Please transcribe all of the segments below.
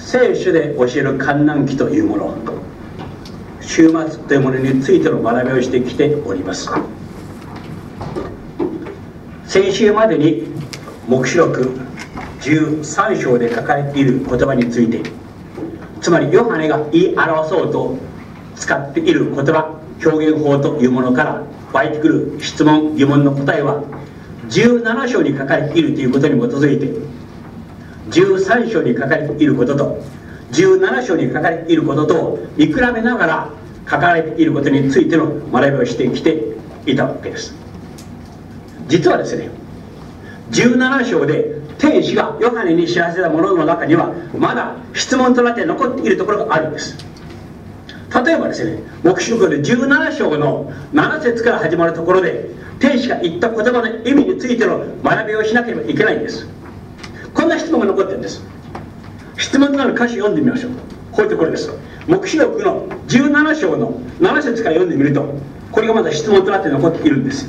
聖書で教える観覧期というもの、終末というものについての学びをしてきております。先週までに黙示録13章で書かれている言葉について、つまりヨハネが言い表そうと使っている言葉、表現法というものから湧いてくる質問疑問の答えは17章に書かれているということに基づいて、13章に書かれていることと17章に書かれていることと見比べながら書かれていることについての学びをしてきていたわけです。実はですね、17章で天使がヨハネに知らせたものの中にはまだ質問となって残っているところがあるんです。例えばですね、黙示録で17章の7節から始まるところで天使が言った言葉の意味についての学びをしなければいけないんです。こんな質問が残ってるんです。質問となる歌詞を読んでみましょう。こういうところです。黙示録の17章の7節から読んでみると、これがまだ質問となって残っているんです。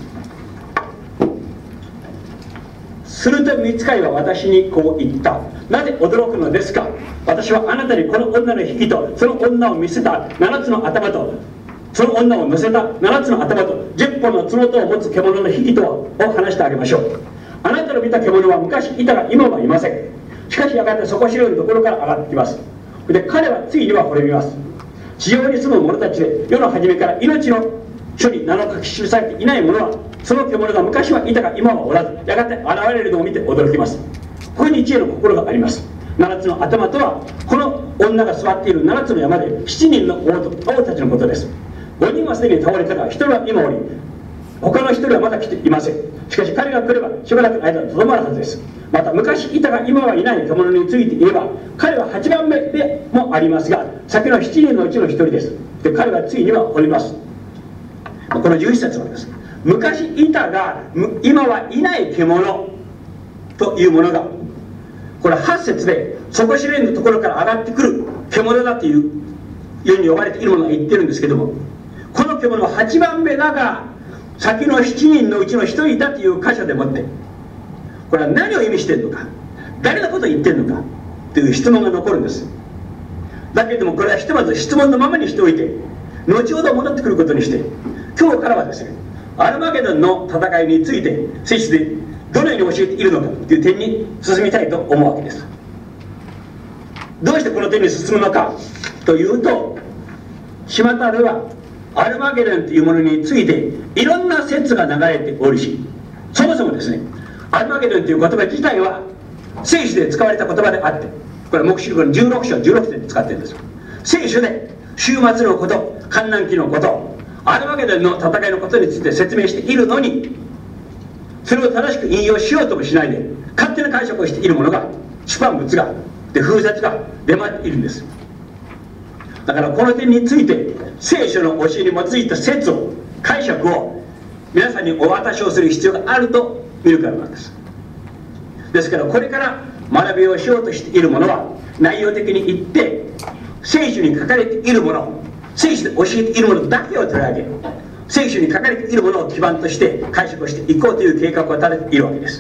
すると御使いは私にこう言った。なぜ驚くのですか。私はあなたにこの女の引きとその女を見せた7つの頭とその女を乗せた7つの頭と10本の角とを持つ獣の引きとを話してあげましょう。あなたの見た獣は昔いたが今はいません。しかしやがて底白いところから上がってきます。で彼はついには滅びます。地上に住む者たちで世の初めから命の書に名の書き記されていない者はその獣が昔はいたが今はおらずやがて現れるのを見て驚きます。ここに知恵の心があります。7つの頭とはこの女が座っている7つの山で7人の王たちのことです。5人はすでに倒れたが1人は今おり他の1人はまだ来ていません。しかし彼が来ればしばらくの間とどまるはずです。また昔いたが今はいない獣について言えば彼は8番目でもありますが先の7人のうちの1人です。で彼はついには滅びます。この11節なんです。昔いたが今はいない獣というものがこれ8節で底知れぬところから上がってくる獣だというように呼ばれているものが言ってるんですけども、この獣は8番目だが先の7人のうちの1人だという箇所でもってこれは何を意味しているのか、誰のことを言ってるのかという質問が残るんです。だけれどもこれはひとまず質問のままにしておいて後ほど戻ってくることにして、今日からはですねアルマゲドンの戦いについて聖書でどのように教えているのかという点に進みたいと思うわけです。どうしてこの点に進むのかというと、巷ではアルマゲドンというものについていろんな説が流れておるし、そもそもですねアルマゲドンという言葉自体は聖書で使われた言葉であって、これは黙示録の16章16節で使っているんです。聖書で終末のこと、観覧期のこと、アルマゲドンの戦いのことについて説明しているのに、それを正しく引用しようともしないで勝手な解釈をしているものが出版物がで風説が出回っているんです。だからこの点について聖書の教えに基づいた説を解釈を皆さんにお渡しをする必要があると見るからなんです。ですからこれから学びをしようとしているものは内容的に言って聖書に書かれているもの、聖書で教えているものだけを取り上げ、聖書に書かれているものを基盤として解釈をしていこうという計画を立てているわけです。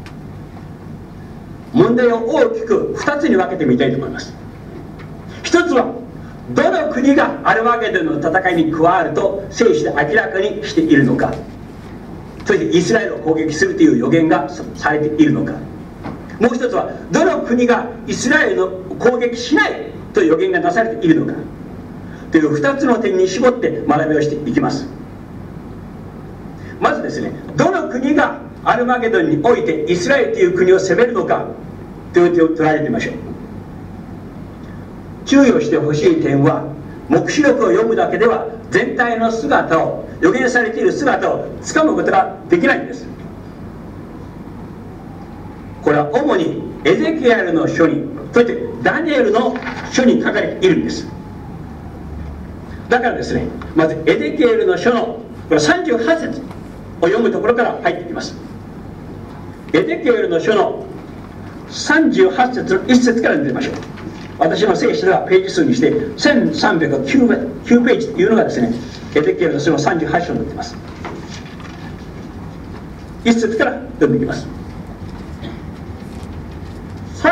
問題を大きく2つに分けてみたいと思います。一つはどの国がアルマゲドンの戦いに加わると聖書で明らかにしているのか、そしてイスラエルを攻撃するという予言がされているのか、もう一つはどの国がイスラエルの攻撃しないという予言がなされているのかという2つの点に絞って学びをしていきます。まずですね、どの国がアルマゲドンにおいてイスラエルという国を攻めるのかという点を捉えてみましょう。注意をしてほしい点は、黙示録を読むだけでは全体の姿を、予言されている姿をつかむことができないんです。これは主にエゼキエルの書に、そしてダニエルの書に書かれているんです。だからですね、まずエゼキエルの書のこれ38節を読むところから入ってきます。エゼキエルの書の38節の1節から見てみましょう。私の聖書ではページ数にして1309ページというのがですね、エゼキエルの書の38章になっています。1節から読んでいきます。さ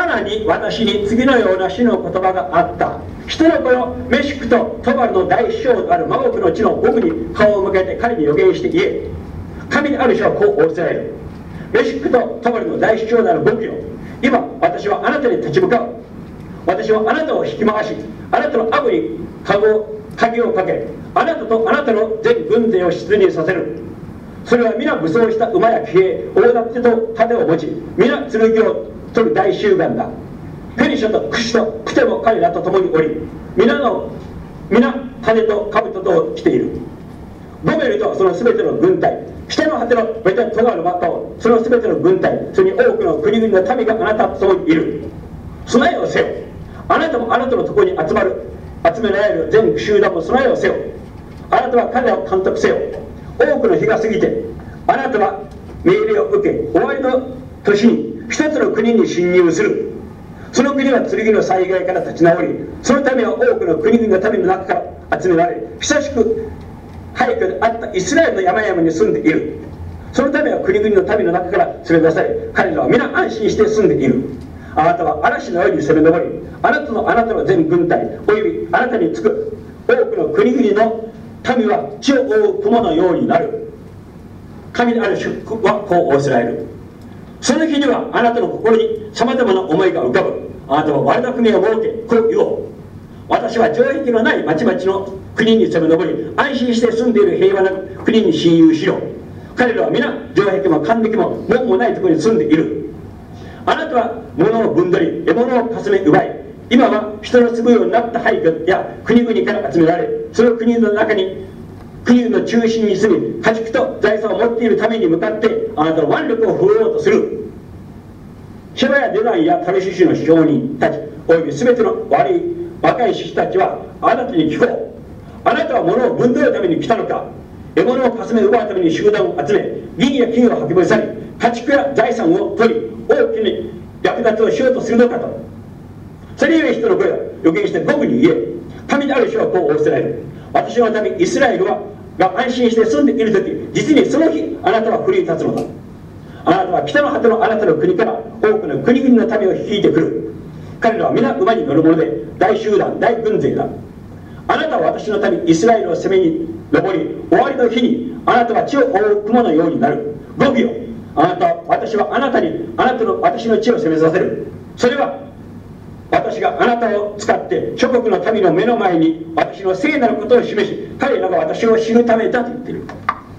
さらに私に次のような主の言葉があった。人の子よ、メシクとトバルの大首相であるマゴクの地の僕に顔を向けて彼に予言して言え。神である人はこう仰せられる。メシクとトバルの大首相である僕よ、今私はあなたに立ち向かう。私はあなたを引き回し、あなたの顎に鍵をかけ、あなたとあなたの全軍勢を出入させる。それは皆武装した馬や騎兵、大盾と盾を持ち、皆剣を取る大集団だ。ペリシャとクシとクテも彼らと共におり、皆羽と兜と着ている。ゴメルとその全ての軍隊、北の果てのベテトガルマカオ、その全ての軍隊、それに多くの国々の民があなたと共にいる。備えをせよ。あなたもあなたのところに集められる全集団も備えをせよ。あなたは彼らを監督せよ。多くの日が過ぎて、あなたは命令を受け、終わりの年に一つの国に侵入する。その国は剣の災害から立ち直り、その民は多くの国々の民の中から集められ、久しく廃墟であったイスラエルの山々に住んでいる。その民は国々の民の中から連れ出され、彼らは皆安心して住んでいる。あなたは嵐のように攻め上り、あなたの全軍隊およびあなたにつく多くの国々の民は地を覆う雲のようになる。神である主はこう仰せられる。その日にはあなたの心にさまざまな思いが浮かぶ。あなたは悪巧みを設け、こう言おう。私は城壁のない町々の国に攻め上り、安心して住んでいる平和な国に侵入しよう。彼らは皆城壁も関壁も門もないところに住んでいる。あなたは物を分取り、獲物をかすめ奪い、今は人の住むようになった廃墟や国々から集められ、その国の中に国の中心に住み、家畜と財産を持っているために向かってあなたの腕力を振るおうとする。シェバやデダンやタルシシュの商人たちおよび全ての若い獅子たちはあなたに聞こう。あなたは物を分取るために来たのか。獲物をかすめ奪うために集団を集め、銀や金を運び去り、家畜や財産を取り、大きに略奪をしようとするのかと。それゆえ人の声を予言して僕に言え。神である人はこう仰せられる。私の民イスラエルが安心して住んでいる時、実にその日あなたは振り立つのだ。あなたは北の果てのあなたの国から多くの国々の民を率いてくる。彼らは皆馬に乗るもので大集団大軍勢だ。あなたは私の民イスラエルを攻めに上り、終わりの日にあなたは地を覆う雲のようになる。語尾よ、私は私の地を攻めさせる。それは私があなたを使って諸国の民の目の前に私の聖なることを示し、彼らが私を知るためだと言っている。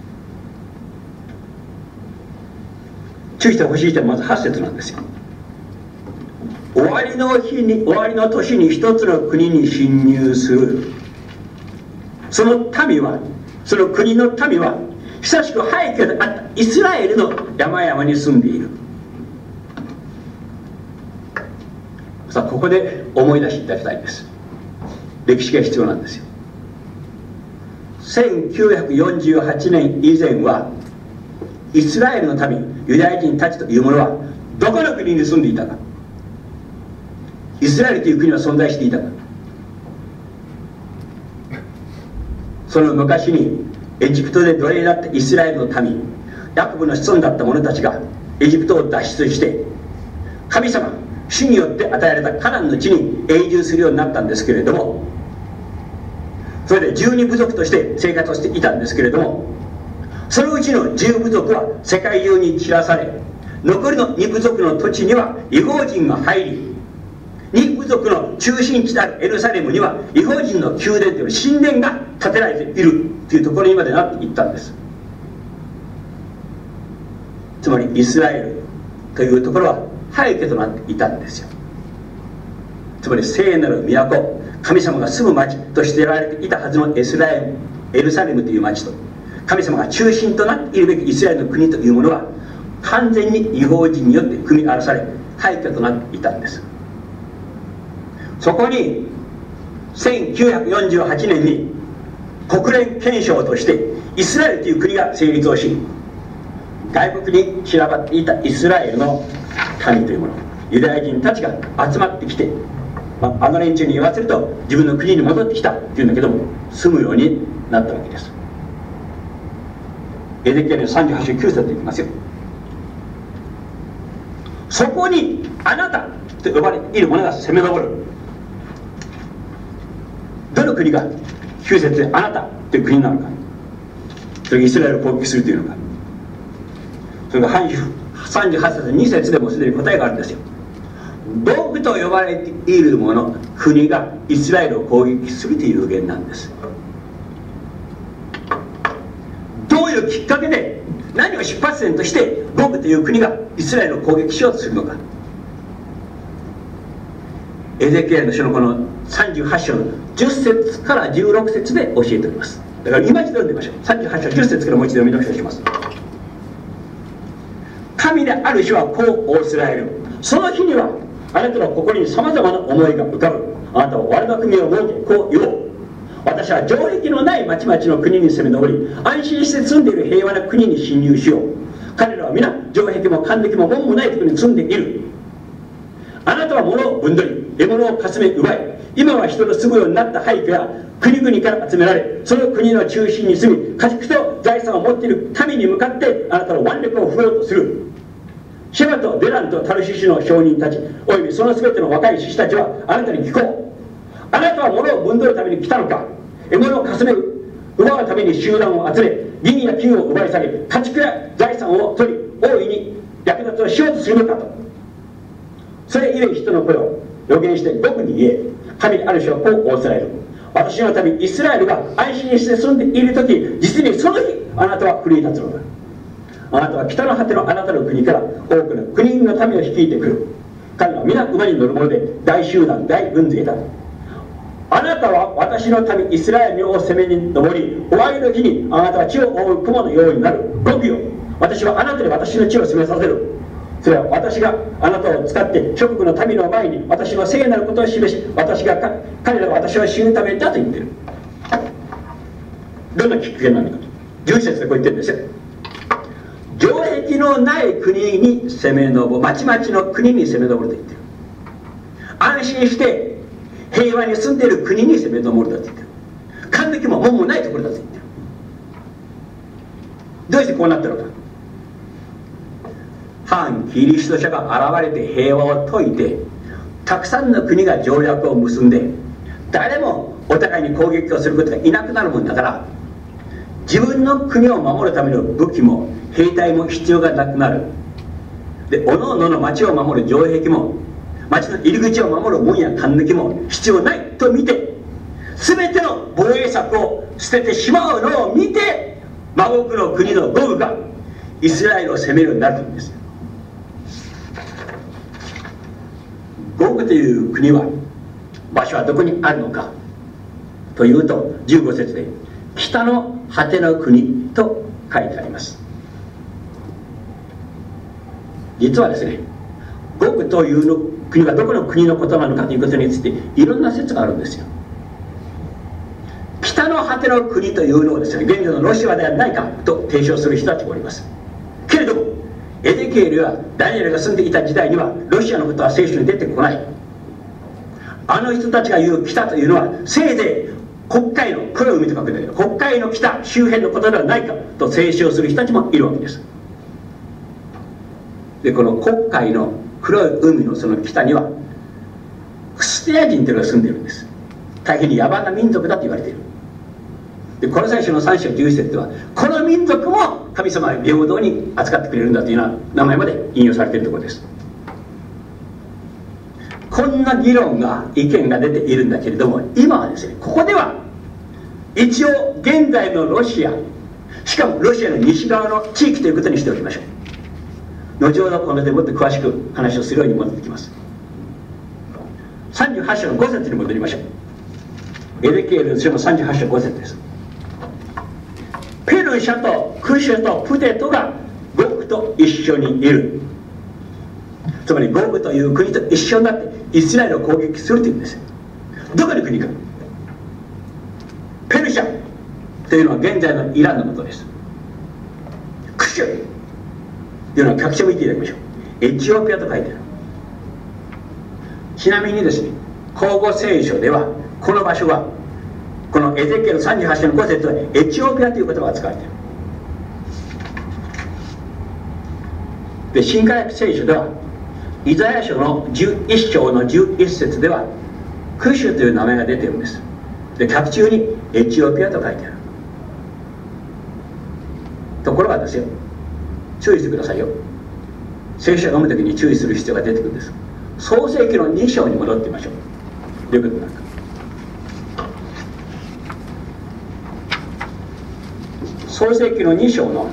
注意してほしい点はまず8節なんですよ。終わりの年に一つの国に侵入する。その国の民は久しく廃墟であったイスラエルの山々に住んでいる。さあここで思い出していただきたいんです。歴史が必要なんですよ。1948年以前はイスラエルの民、ユダヤ人たちというものはどこの国に住んでいたか。イスラエルという国は存在していたか。その昔にエジプトで奴隷だったイスラエルの民、ヤコブの子孫だった者たちがエジプトを脱出して神様、主によって与えられたカナンの地に永住するようになったんですけれども、それで12部族として生活をしていたんですけれども、そのうちの10部族は世界中に散らされ、残りの2部族の土地には異邦人が入り、2部族の中心地であるエルサレムには異邦人の宮殿という神殿が建てられているというところにまでなっていったんです。つまりイスラエルというところは廃墟となっていたんですよ。つまり聖なる都、神様が住む町としてられていたはずのエルサレムという町と、神様が中心となっているべきイスラエルの国というものは完全に異邦人によって踏み荒らされ廃墟となっていたんです。そこに1948年に国連憲章としてイスラエルという国が成立をし、外国に散らばっていたイスラエルの民というもの、ユダヤ人たちが集まってきて、あの連中に言わせると自分の国に戻ってきたっていうんだけども、住むようになったわけです。エゼキエルの38章9節でいきますよ。そこにあなたと呼ばれている者が攻め上る。どの国が9節であなたという国なのか、それがイスラエルを攻撃するというのか、それが38節2節でもすでに答えがあるんですよ。ゴグと呼ばれている者、国がイスラエルを攻撃するという予言なんです。どういうきっかけで、何を出発点としてゴグという国がイスラエルを攻撃しようとするのか。エゼキエルの書のこの38章の10節から16節で教えております。だから今一度読んでみましょう。38章10節からもう一度読み直します。神である主はこう仰せられる。その日にはあなたの心にさまざまな思いが浮かぶ。あなたは我の国を設けこう言おう。私は城壁のない町々の国に攻め上り、安心して住んでいる平和な国に侵入しよう。彼らは皆城壁も関壁も門もないところに住んでいる。あなたは物をぶんどり、獲物をかすめ奪い、今は人の住むようになった廃墟や国々から集められ、その国の中心に住み、家畜と財産を持っている民に向かってあなたの腕力を振ろうとする。シェバとデランとタルシシュの商人たち、およびその全ての若い獅子たちはあなたに聞こう。あなたは物をぶんどるために来たのか。獲物をかすめ奪うために集団を集め、銀や金を奪い下げ、家畜や財産を取り、大いに略奪をしようとするのかと。それゆえ人の声を予言して僕に言え。神である主はこう仰せられる。私の民イスラエルが安心して住んでいる時、実にその日あなたは奮い立つのだ。あなたは北の果てのあなたの国から多くの国の民を率いてくる。彼らは皆馬に乗るもので大集団大軍勢だ。あなたは私の民イスラエルを攻めに登り、終わりの日にあなたは地を覆う雲のようになる。ゴグよ、私はあなたで私の地を攻めさせる。それは私があなたを使って諸国の民の前に私の聖なることを示し、彼らが私を知るためだと言っている。どんなきっかけなのかと11節でこう言ってるんですよ。城壁のない国に攻め上る、町々の国に攻め上ると言ってる。安心して平和に住んでいる国に攻め上るだと言ってる。関壁も門もないところだと言ってる。どうしてこうなったのか。反キリスト者が現れて平和を説いて、たくさんの国が条約を結んで、誰もお互いに攻撃をすることがいなくなるもんだから、自分の国を守るための武器も兵隊も必要がなくなる。で、おのおのの町を守る城壁も町の入り口を守る門や関抜も必要ないと見て、全ての防衛策を捨ててしまうのを見て、マゴグの国のゴグがイスラエルを攻めるようになるというんです。ゴグという国は場所はどこにあるのかというと、15節で北の果ての国と書いてあります。実はですね、ゴグというの国がどこの国のことなのかということについていろんな説があるんですよ。北の果ての国というのをですね、現在のロシアではないかと提唱する人たちもおります。けれどもエゼキエルやダニエルが住んでいた時代にはロシアのことは聖書に出てこない。あの人たちが言う北というのはせいぜい黒海の黒い海と書くんだけど、黒海の北周辺のことではないかと提唱する人たちもいるわけです。で、この黒海の黒い海のその北にはクステア人というのが住んでいるんです。大変に野蛮な民族だと言われている。で、この最初の3章11節ではこの民族も神様は平等に扱ってくれるんだというような名前まで引用されているところです。こんな議論が意見が出ているんだけれども、今はですね、ここでは一応現在のロシア、しかもロシアの西側の地域ということにしておきましょう。後ほどこのでもっと詳しく話をするように戻ってきます。38章の5節に戻りましょう。エゼキエルの書の38章5節です。ペルシャとクシュとプテトがゴグと一緒にいる。つまりゴグという国と一緒になってイスラエルを攻撃するというんです。どこの国か。ペルシャというのは現在のイランのことです。クシュというのは各所見ていただきましょう。エチオピアと書いてある。ちなみにですね、口語聖書ではこの場所はこのエゼキエル38章の5節はエチオピアという言葉が使われている。で、新科学聖書ではイザヤ書の11章の11節ではクシュという名前が出てるんです。で、脚中にエチオピアと書いてある。ところがですよ、注意してくださいよ。聖書を読むときに注意する必要が出てくるんです。創世記の2章に戻ってみましょう。どういうことなのか。創世記の2章の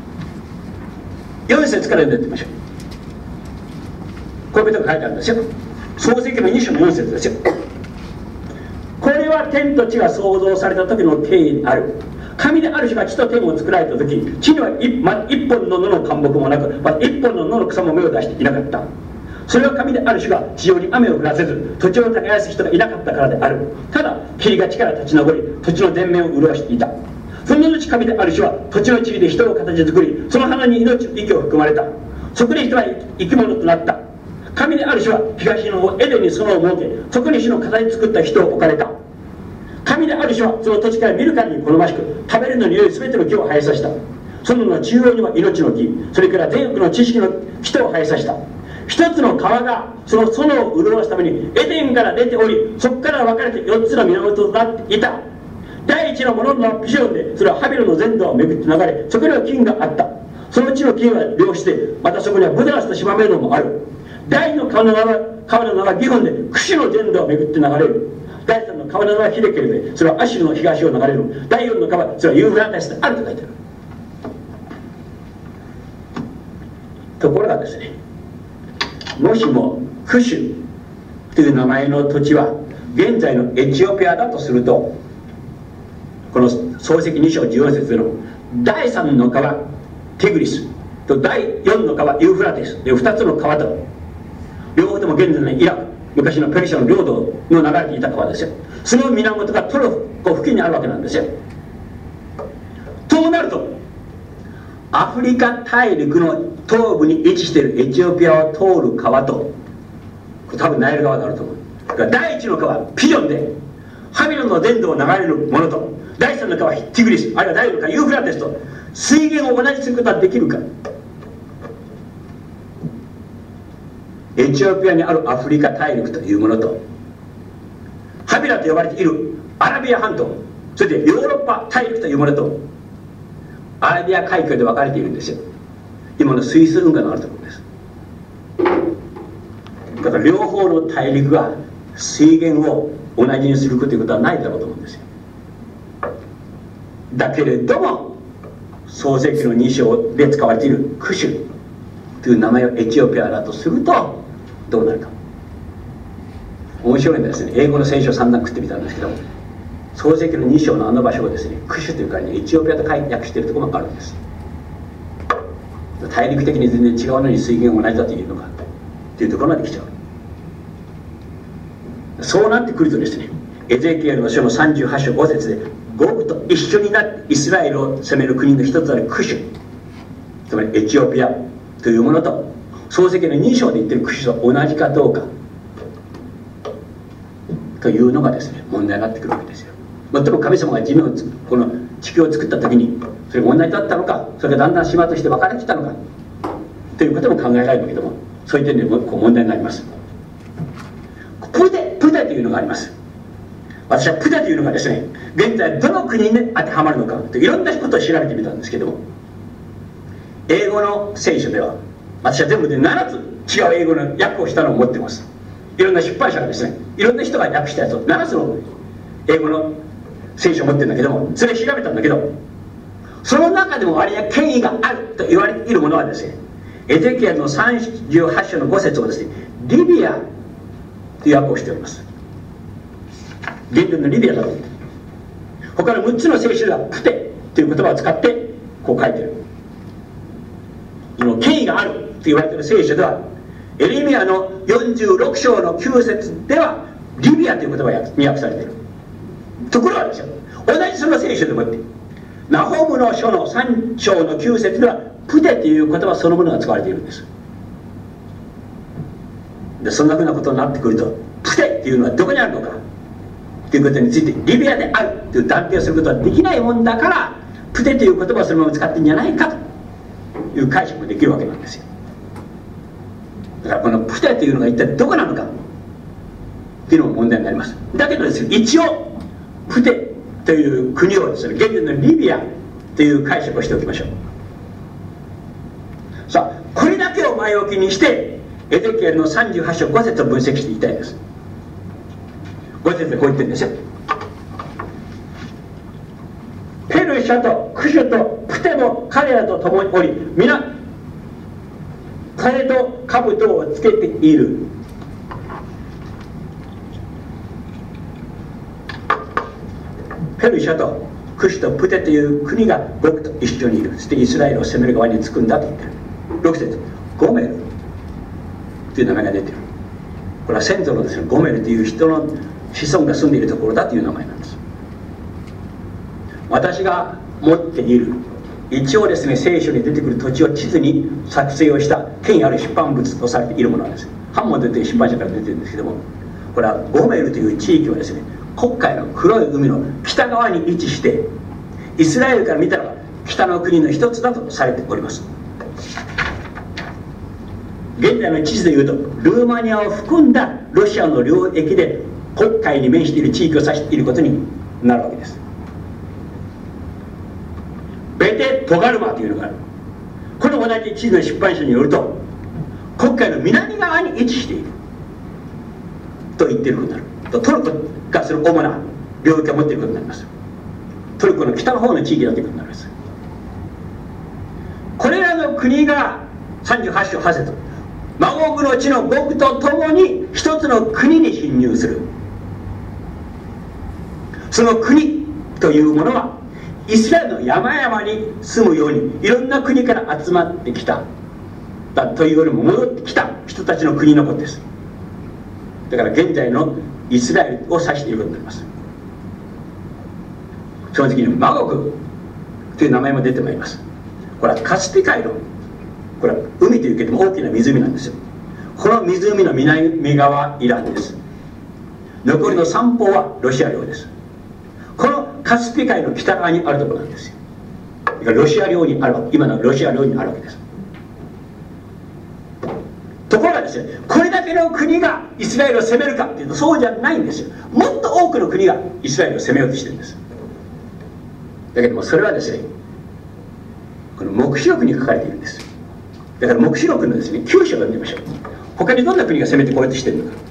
4節から読んでみましょう。こういうことが書いてあるんですよ。創世記の2章の4節ですよ。これは天と地が創造された時の定義である。神である主が地と天を作られた時、地にはまだ一本の野の灌木もなく、まだ一本の野の草も芽を出していなかった。それは神である主が地上に雨を降らせず、土地を耕す人がいなかったからである。ただ霧が地から立ち上り、土地の全面を潤していた。その後神である主は土地の塵で人を形作り、その花に命の息を含まれた。そこで人は生き物となった。神である主は東の方エデンに園を設け、そこに主の形作った人を置かれた。神である主はその土地から見るからに好ましく、食べるのに良い全ての木を生えさせた。その中央には命の木、それから全国の知識の人を生えさせた。一つの川がその園を潤すためにエデンから出ており、そこから分かれて4つの源となっていた。第一のもののピションで、それはハビロの全土を巡って流れ、そこには金があった。その地の金は良質で、またそこにはブダラスとシマメノもある。第二の川の名はギホンで、クシュの全土を巡って流れる。第三の川の名はヒデケルで、それはアシュルの東を流れる。第四の川、それはユーフラテスであると書いてある。ところがですね、もしもクシュという名前の土地は現在のエチオピアだとすると、この創世記2章14節の第3の川テグリスと第4の川ユーフラテスで2つの川と、両方とも現在のイラク、昔のペルシャの領土の流れていた川ですよ。その源がトルコ付近にあるわけなんですよ。となるとアフリカ大陸の東部に位置しているエチオピアを通る川と、これ多分ナイル川があると思う。第1の川ピジョンでハビロンの全土を流れるものと、第3の川ティグリス、あるいは第4の川ユーフラテスと水源を同じすることはできるか。エチオピアにあるアフリカ大陸というものと、ハビラと呼ばれているアラビア半島、それでヨーロッパ大陸というものとアラビア海峡で分かれているんですよ。今のスイス運河のあるところです。だから両方の大陸が水源を同じにするということはないだろうと思うんですよ。だけれども創世記の2章で使われているクシュという名前をエチオピアだとするとどうなるか。面白いんですね。英語の聖書を散々食ってみたんですけども、創世記の2章のあの場所をですね、クシュという代わりにエチオピアと訳しているところもあるんです。大陸的に全然違うのに水源が同じだというのかというところまで来ちゃう。そうなってくるとですね、エゼキエルの書の38章5節でゴグと一緒になってイスラエルを攻める国の一つあるクシュ、つまりエチオピアというものと創世記の2章で言っているクシュと同じかどうかというのがですね、問題になってくるわけですよ。もっとも神様が地面をこの地球を作った時にそれが問題だったのか、それがだんだん島として分かれてきたのかということも考えられるけども、そういう点でも問題になります。プテというのがあります。私はプテというのがですね、現在どの国に当てはまるのかといろんなことを調べてみたんですけども、英語の聖書では私は全部で7つ違う英語の訳をしたのを持っています。いろんな出版社がですね、いろんな人が訳したやつを7つの英語の聖書を持ってるんだけども、それを調べたんだけど、その中でも割合権威があると言われているものはですね、エゼキエルの38章の5節をですね、リビアという訳をしております。現代のリビアだと。他の6つの聖書ではプテという言葉を使ってこう書いている。その権威があると言われている聖書では、エレミヤの46章の9節ではリビアという言葉に訳されている。ところがですよ、同じその聖書でもってナホムの書の3章の9節ではプテという言葉そのものが使われているんです。でそんなふうなことになってくると、プテというのはどこにあるのかということについてリビアであるという断定をすることはできないもんだから、プテという言葉をそのまま使っているんじゃないかという解釈もできるわけなんですよ。 だからこのプテというのが一体どこなのかっていうのも問題になります。だけどですね、一応プテという国をですね、現在のリビアという解釈をしておきましょう。さあ、これだけを前置きにしてエゼキエルの38章5節を分析していきたいです。5節でこう言ってるんですよ。ペルシャとクシュとプテも彼らと共におり、皆彼と兜をつけている。ペルシャとクシュとプテという国が僕と一緒にいる。そしてイスラエルを攻める側につくんだと言ってる。6節、ゴメルという名前が出てる。これは先祖のですね、ゴメルという人の子孫が住んでいるところだという名前なんです。私が持っている、一応ですね、聖書に出てくる土地を地図に作成をした権威ある出版物とされているものなんです。ハンモンドという出版社から出てるんですけども、これはゴメルという地域はですね、黒海の黒い海の北側に位置して、イスラエルから見たら北の国の一つだとされております。現在の地図でいうと、ルーマニアを含んだロシアの領域で黒海に面している地域を指していることになるわけです。ベテ・トガルマというのがある。この同じ地図の出版社によると、黒海の南側に位置していると言っていることになる。トルコがする主な領域を持っていることになります。トルコの北の方の地域だということになります。これらの国が38章8節、マゴグの地のゴグと共に一つの国に侵入する。その国というものはイスラエルの山々に住むようにいろんな国から集まってきたというよりも戻ってきた人たちの国のことです。だから現在のイスラエルを指していることになります。正直にマゴグという名前も出てまいります。これはカスピ海の、これは海というけども大きな湖なんですよ。この湖の南側イランです。残りの三方はロシア領です。このカスピ海の北側にあるところなんですよ。だからロシア領にある、今のロシア領にあるわけです。ところがですね、これだけの国がイスラエルを攻めるかっていうとそうじゃないんですよ。もっと多くの国がイスラエルを攻めようとしてるんです。だけどもそれはですね、この黙示録に書かれているんです。だから黙示録のですね、9章を読んでみましょう。他にどんな国が攻めてこようとしているのか。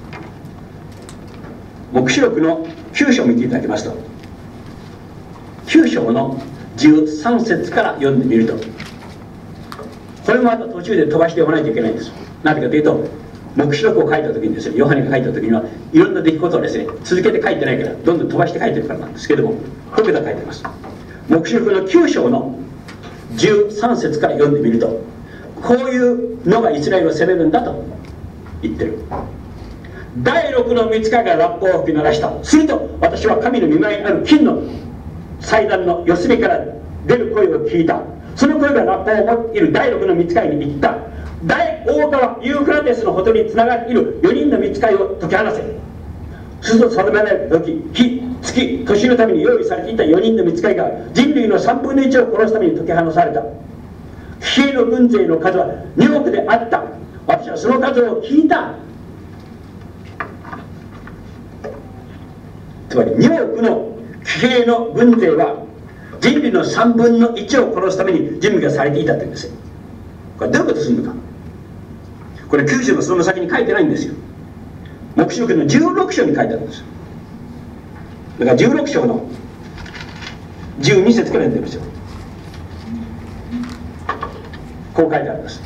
黙示録の9章を見ていただきますと、9章の13節から読んでみると、これもまた途中で飛ばして読まないといけないんです。なぜかというと、黙示録を書いた時にですね、ヨハネが書いた時にはいろんな出来事をですね、続けて書いてないからどんどん飛ばして書いてるからなんですけども、こういうことが書いてます。黙示録の9章の13節から読んでみると、こういうのがイスラエルを攻めるんだと言ってる。第6の御使いがラッパを吹き鳴らした。すると私は神の御前にある金の祭壇の四隅から出る声を聞いた。その声がラッパを持っている第6の御使いに言った。大川ユーフラテスのほとりにつながっている4人の御使いを解き放せ。すると定められた時、日、月、年のために用意されていた4人の御使いが人類の3分の1を殺すために解き放された。騎兵の軍勢の数は2億であった。私はその数を聞いた。つまり2億の騎兵の軍勢は人類の3分の1を殺すために準備がされていたというんですよ。これどういうことするのか。これ9章のその先に書いてないんですよ。黙示録の16章に書いてあるんです。だから16章の12節から読んでるんですよ。こう書いてあるんです。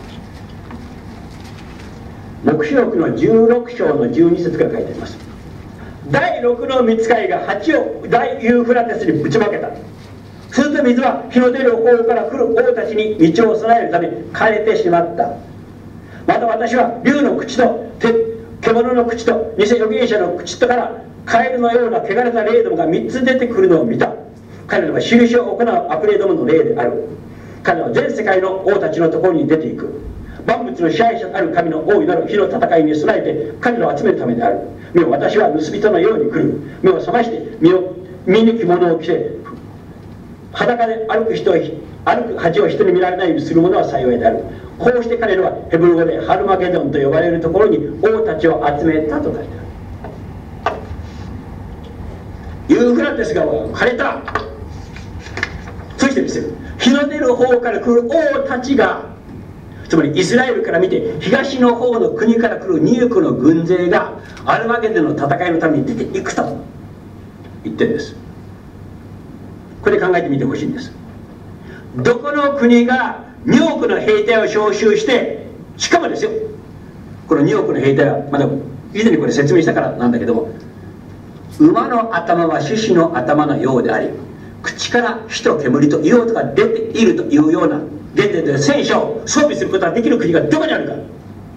黙示録の16章の12節から書いてあります。第6の御使いが鉢を大ユーフラテスにぶちまけた。すると水は日の出る方から来る王たちに道を備えるため枯れてしまった。また私は竜の口と獣の口と偽預言者の口とからカエルのような汚れた霊どもが3つ出てくるのを見た。彼らは印を行う悪霊どもの霊である。彼らは全世界の王たちのところに出ていく。万物の支配者である神の大いなる火の戦いに備えて彼らを集めるためである。見よ、私は盗人のように来る。目を覚まして身に着物を着て裸で歩く人を歩く恥を人に見られないようにする者は幸いである。こうして彼らはヘブル語でハルマゲドンと呼ばれるところに王たちを集めたと書いてある。ユーフラテス川が枯れた。そしてですよ、日の出る方から来る王たちが、つまりイスラエルから見て東の方の国から来る2億の軍勢がアルマゲドンの戦いのために出ていくと言ってるんです。これ考えてみてほしいんです。どこの国が2億の兵隊を招集して、しかもですよ、この2億の兵隊はまだ以前にこれ説明したからなんだけども、馬の頭は獅子の頭のようであり、口から火と煙と硫黄とか出ているというような出ている戦車を装備することができる国がどこにあるか。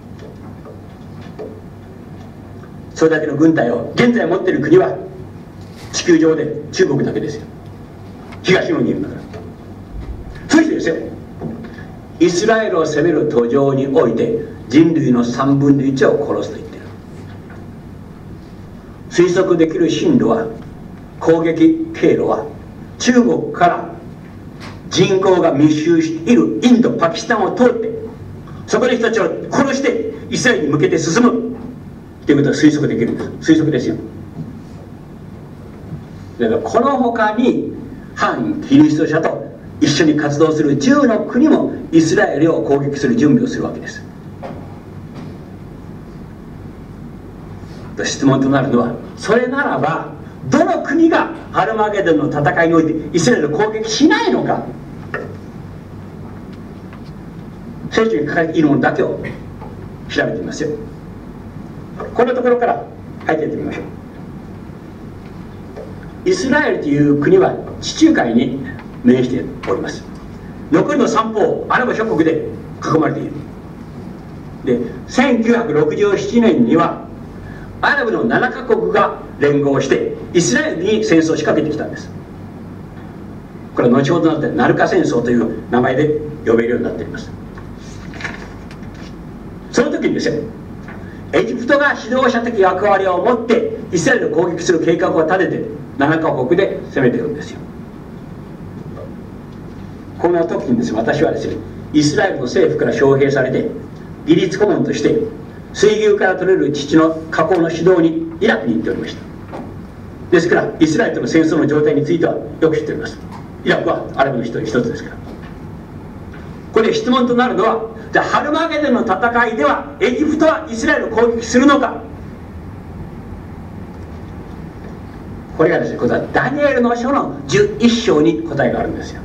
それだけの軍隊を現在持っている国は地球上で中国だけですよ。東のにいるんだから。そしてですよ、イスラエルを攻める途上において人類の3分の1を殺すと言っている。推測できる進路は、攻撃経路は中国から人口が密集しているインド、パキスタンを通って、そこの人たちを殺してイスラエルに向けて進むということは推測できるんです。推測ですよ。だからこの他に反キリスト者と一緒に活動する10の国もイスラエルを攻撃する準備をするわけです。質問となるのは、それならばどの国がハルマゲドンの戦いにおいてイスラエルを攻撃しないのか。聖書に書かれているものだけを調べてみますよ。このところから入っていってみましょう。イスラエルという国は地中海に面しております。残りの三方アラブ諸国で囲まれている。で、1967年にはアラブの7カ国が連合してイスラエルに戦争を仕掛けてきたんです。これは後ほどになってナルカ戦争という名前で呼べるようになっています。その時にですよ、エジプトが指導者的役割を持ってイスラエルを攻撃する計画を立てて7カ国で攻めてるんですよ。この時にですね、私はですね、イスラエルの政府から招聘されて義律顧問として水牛から取れる乳の加工の指導にイラクに行っておりました。ですからイスラエルとの戦争の状態についてはよく知っております。イラクはアラブの一つですから。これ質問となるのは、じゃあハルマゲドンの戦いではエジプトはイスラエルを攻撃するのか。これがですね、これはダニエルの書の11章に答えがあるんですよ。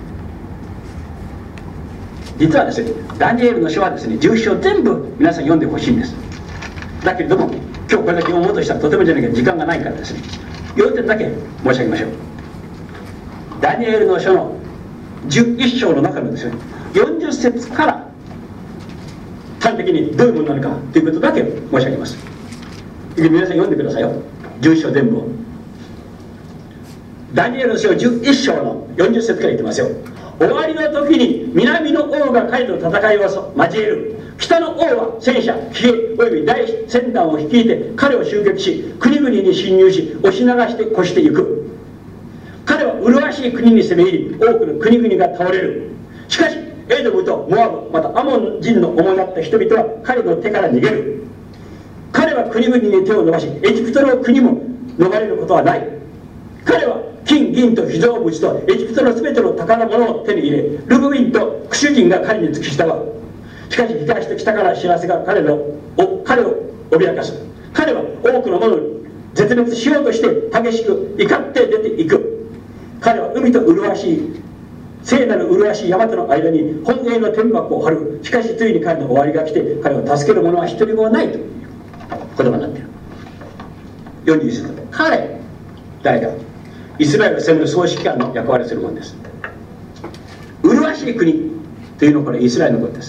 実はですね、ダニエルの書はですね、11章全部皆さん読んでほしいんです。だけれども今日これだけ読もうとしたらとてもじゃないけど時間がないからですね、要点だけ申し上げましょう。ダニエルの書の11章の中のですね、40節から端的にどういうものなのかということだけ申し上げます。皆さん読んでくださいよ、11章全部を。ダニエルの書11章の40節から言ってますよ。終わりの時に南の王が彼と戦いを交える。北の王は戦車、騎兵および大戦団を率いて彼を襲撃し、国々に侵入し押し流して越していく。彼は麗しい国に攻め入り、多くの国々が倒れる。しかしエドムとモアブ、またアモン人の主だった人々は彼の手から逃げる。彼は国々に手を伸ばし、エジプトの国も逃れることはない。彼は金銀と被造物とエジプトの全ての宝物を手に入れ、ルブインとクシュ人が彼に付き従う。しかし東と北から知らせが彼を脅かす。彼は多くのものを絶滅しようとして激しく怒って出ていく。彼は海と麗しい聖なる麗しい山との間に本営の天幕を張る。しかしついに彼の終わりが来て彼を助ける者は一人もないという言葉になっている。41節、彼誰かイスラエルを攻める総指揮官の役割をするものです。麗しい国というのはこれイスラエルのことです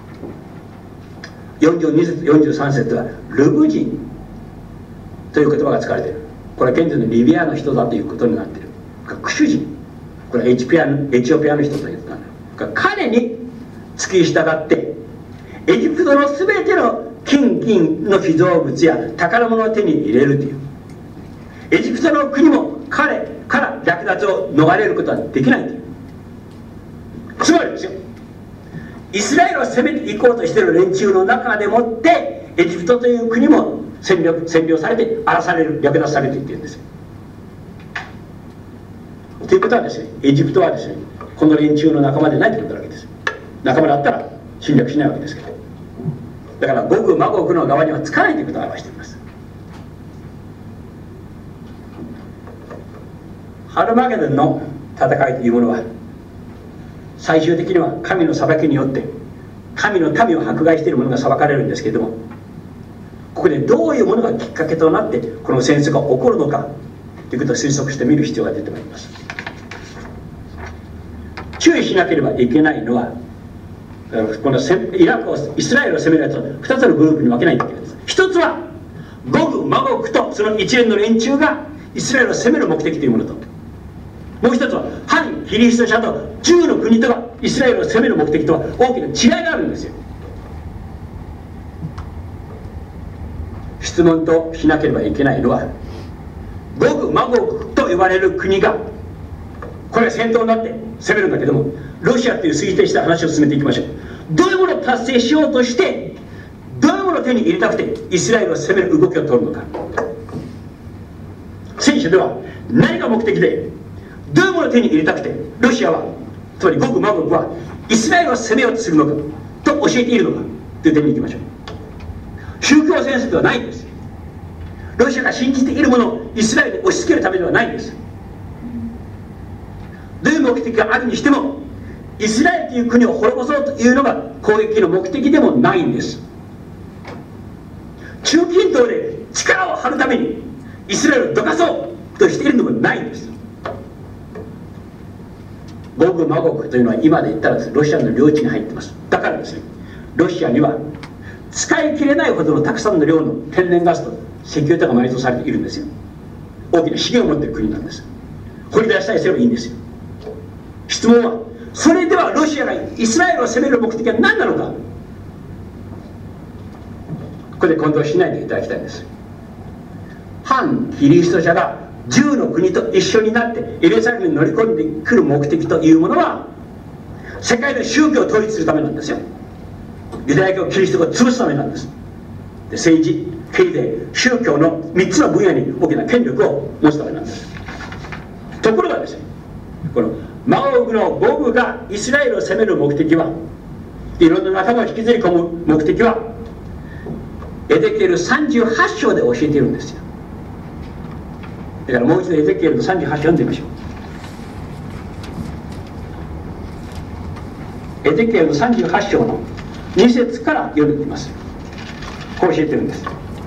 。42節43節はルブ人という言葉が使われている。これは現在のリビアの人だということになっている。クシュ人、これはエチオピアの人ということなんだ。彼に付き従ってエジプトの全ての金銀の被造物や宝物を手に入れるという。エジプトの国も彼から略奪を逃れることはできないという。 つまりですよ、イスラエルを攻めていこうとしている連中の中でもってエジプトという国も占領されて荒らされる、略奪されていっているんですよ。ということはですね、エジプトはですね、この連中の仲間でないということなわけです。仲間だったら侵略しないわけですけど、だからゴグマゴグの側にはつかないということを表しています。ハルマゲドンの戦いというものは最終的には神の裁きによって神の民を迫害している者が裁かれるんですけれども、ここでどういうものがきっかけとなってこの戦争が起こるのかということを推測してみる必要が出てまいります。注意しなければいけないのは、このイスラエルを攻めるやつを2つのグループに分けないといけないんです。一つはゴグマゴグとその一連の連中がイスラエルを攻める目的というものと、もう一つは反キリスト者と10の国とがイスラエルを攻める目的とは大きな違いがあるんですよ。質問としなければいけないのは、ゴグマゴグと呼ばれる国がこれは戦闘になって攻めるんだけども、ロシアという推定した話を進めていきましょう。どういうものを達成しようとしてどういうものを手に入れたくてイスラエルを攻める動きを取るのか。聖書では何が目的でどういうものを手に入れたくてロシアは、つまりゴグマゴグはイスラエルを攻めようとするのかと教えているのかという点に行きましょう。宗教戦争ではないんです。ロシアが信じているものをイスラエルに押し付けるためではないんです。どういう目的があるにしてもイスラエルという国を滅ぼそうというのが攻撃の目的でもないんです。中近東で力を張るためにイスラエルをどかそうとしているのもないんです。ゴグマゴグというのは今で言ったらですね、ロシアの領地に入ってます。だからですね、ロシアには使い切れないほどのたくさんの量の天然ガスと石油とか埋蔵されているんですよ。大きな資源を持っている国なんです。掘り出したりすればいいんですよ。質問は、それではロシアがイスラエルを攻める目的は何なのか。ここで混同しないでいただきたいんです。反キリスト者が10の国と一緒になってエルサレムに乗り込んでくる目的というものは世界の宗教を統一するためなんですよ。ユダヤ教キリスト教を潰すためなんです。で、政治、経済、宗教の3つの分野に大きな権力を持つためなんです。ところがですね、このマゴグのゴグがイスラエルを攻める目的は、いろんな仲間を引きずり込む目的はエゼキエル38章で教えているんですよ。だからもう一度エゼキエルの38章読んでみましょう。エゼキエルの38章の2節から読んでいきます。こう教えてるんです。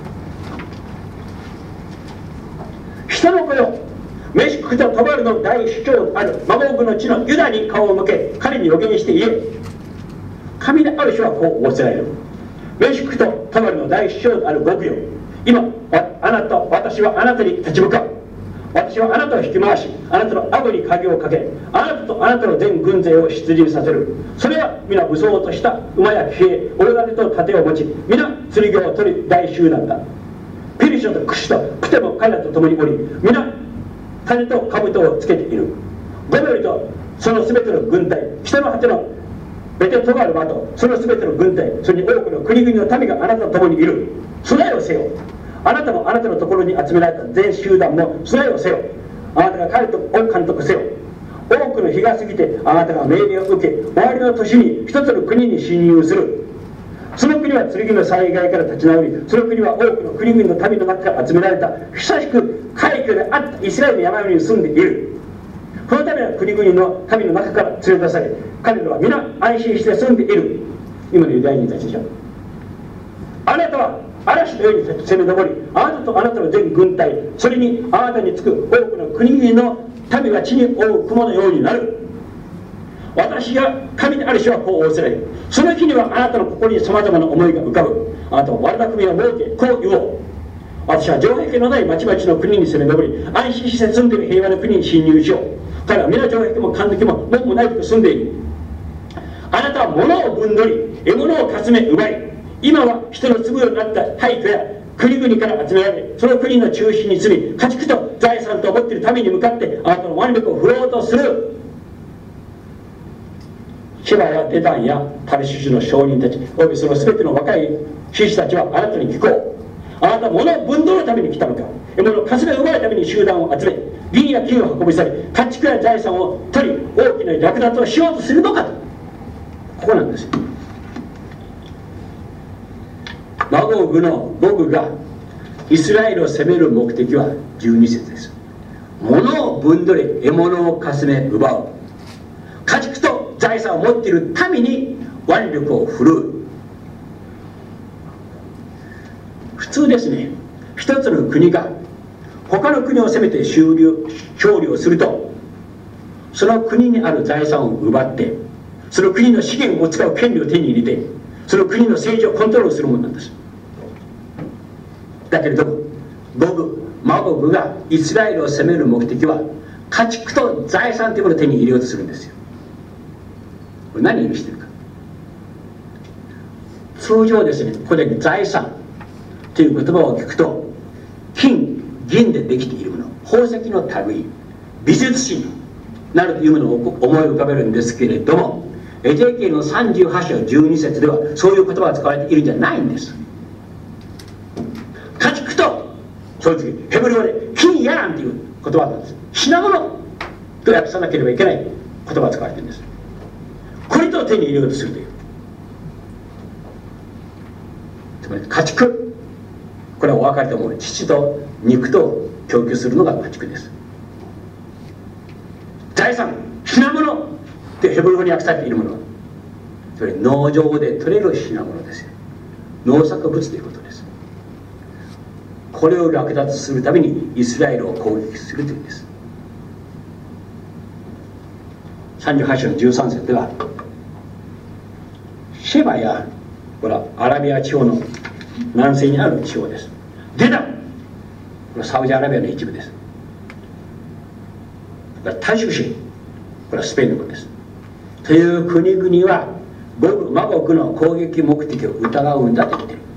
人の子よ、メシクとトバルの大首長あるマゴグの地のユダに顔を向け、彼に予言して言え。神である人はこう仰せられる。メシクとトバルの大首長あるゴグよ、今私はあなたに立ち向かう。私はあなたを引き回し、あなたの顎に鍵をかけ、あなたとあなたの全軍勢を出陣させる。それは皆武装とした馬や騎兵、俺がと盾を持ち、皆剣を取る大集団だ。ペリショとクシとプテも彼らと共におり、皆種と兜をつけている。ゴメリとそのすべての軍隊、北の果てのベテトガルマとそのすべての軍隊、それに多くの国々の民があなたと共にいる。備えをせよ。あなたもあなたのところに集められた全集団も備えをせよ。あなたが彼を監督せよ。多くの日が過ぎてあなたが命令を受け、終わりの年に一つの国に侵入する。その国は剣の災害から立ち直り、その国は多くの国々の民の中から集められた久しく快挙であったイスラエルの山々に住んでいる。このためは国々の民の中から連れ出され、彼らは皆安心して住んでいる。今のユダヤ人たちでしょ。あなたは嵐のように攻め上り、あなたとあなたの全軍隊、それにあなたにつく多くの国々の民が地に覆う雲のようになる。私が神である人はこう仰せられる。その日にはあなたの心にさまざまな思いが浮かぶ。あなたは悪巧みを設け、こう言おう。私は城壁のない町々の国に攻め上り、安心して住んでいる平和な国に侵入しよう。彼は皆城壁も関敵も門もないと住んでいる。あなたは物を分取り、獲物をかすめ奪い、今は人の粒ようになった廃墟や国々から集められ、その国の中心に住み、家畜と財産と思っている民に向かってあなたの腕力を振ろうとする。 シェバやデダンやタルシュシュの商人たちおよびその全ての若い兵士たちはあなたに聞こう。あなたは物を分取るために来たのか。獲物をかすめ奪うために集団を集め銀や金を運び去り家畜や財産を取り大きな略奪をしようとするのかと。ここなんですよ。マゴグのゴグがイスラエルを攻める目的は12節です。物を分取り獲物をかすめ奪う家畜と財産を持っている民に腕力を振るう。普通ですね、一つの国が他の国を攻めて勝利をするとその国にある財産を奪ってその国の資源を使う権利を手に入れてその国の政治をコントロールするものなんです。だけれどもマゴグがイスラエルを攻める目的は家畜と財産というものを手に入れようとするんですよ。これ何を意味しているか。通常ですね、ここで財産という言葉を聞くと金銀でできているもの、宝石の類、美術品なるというものを思い浮かべるんですけれども、エゼキエルの38章12節ではそういう言葉が使われているんじゃないんです。家畜と正直ヘブル語で金やなんていう言葉なんです。品物と訳さなければいけない言葉が使われているんです。これと手に入れようとするという、つまり家畜、これはお分かりと思う。父と肉と供給するのが家畜です。財産、品物ってヘブル語に訳されているもの、それ農場で取れる品物ですよ。農作物ということです。これを略奪するためにイスラエルを攻撃するというんです。38章の13節ではシェバやこれはアラビア地方の南西にある地方です。デダン、これはサウジアラビアの一部です。タシュシ、これはスペインのことです。という国々はマゴグの攻撃目的を疑うんだと言っている。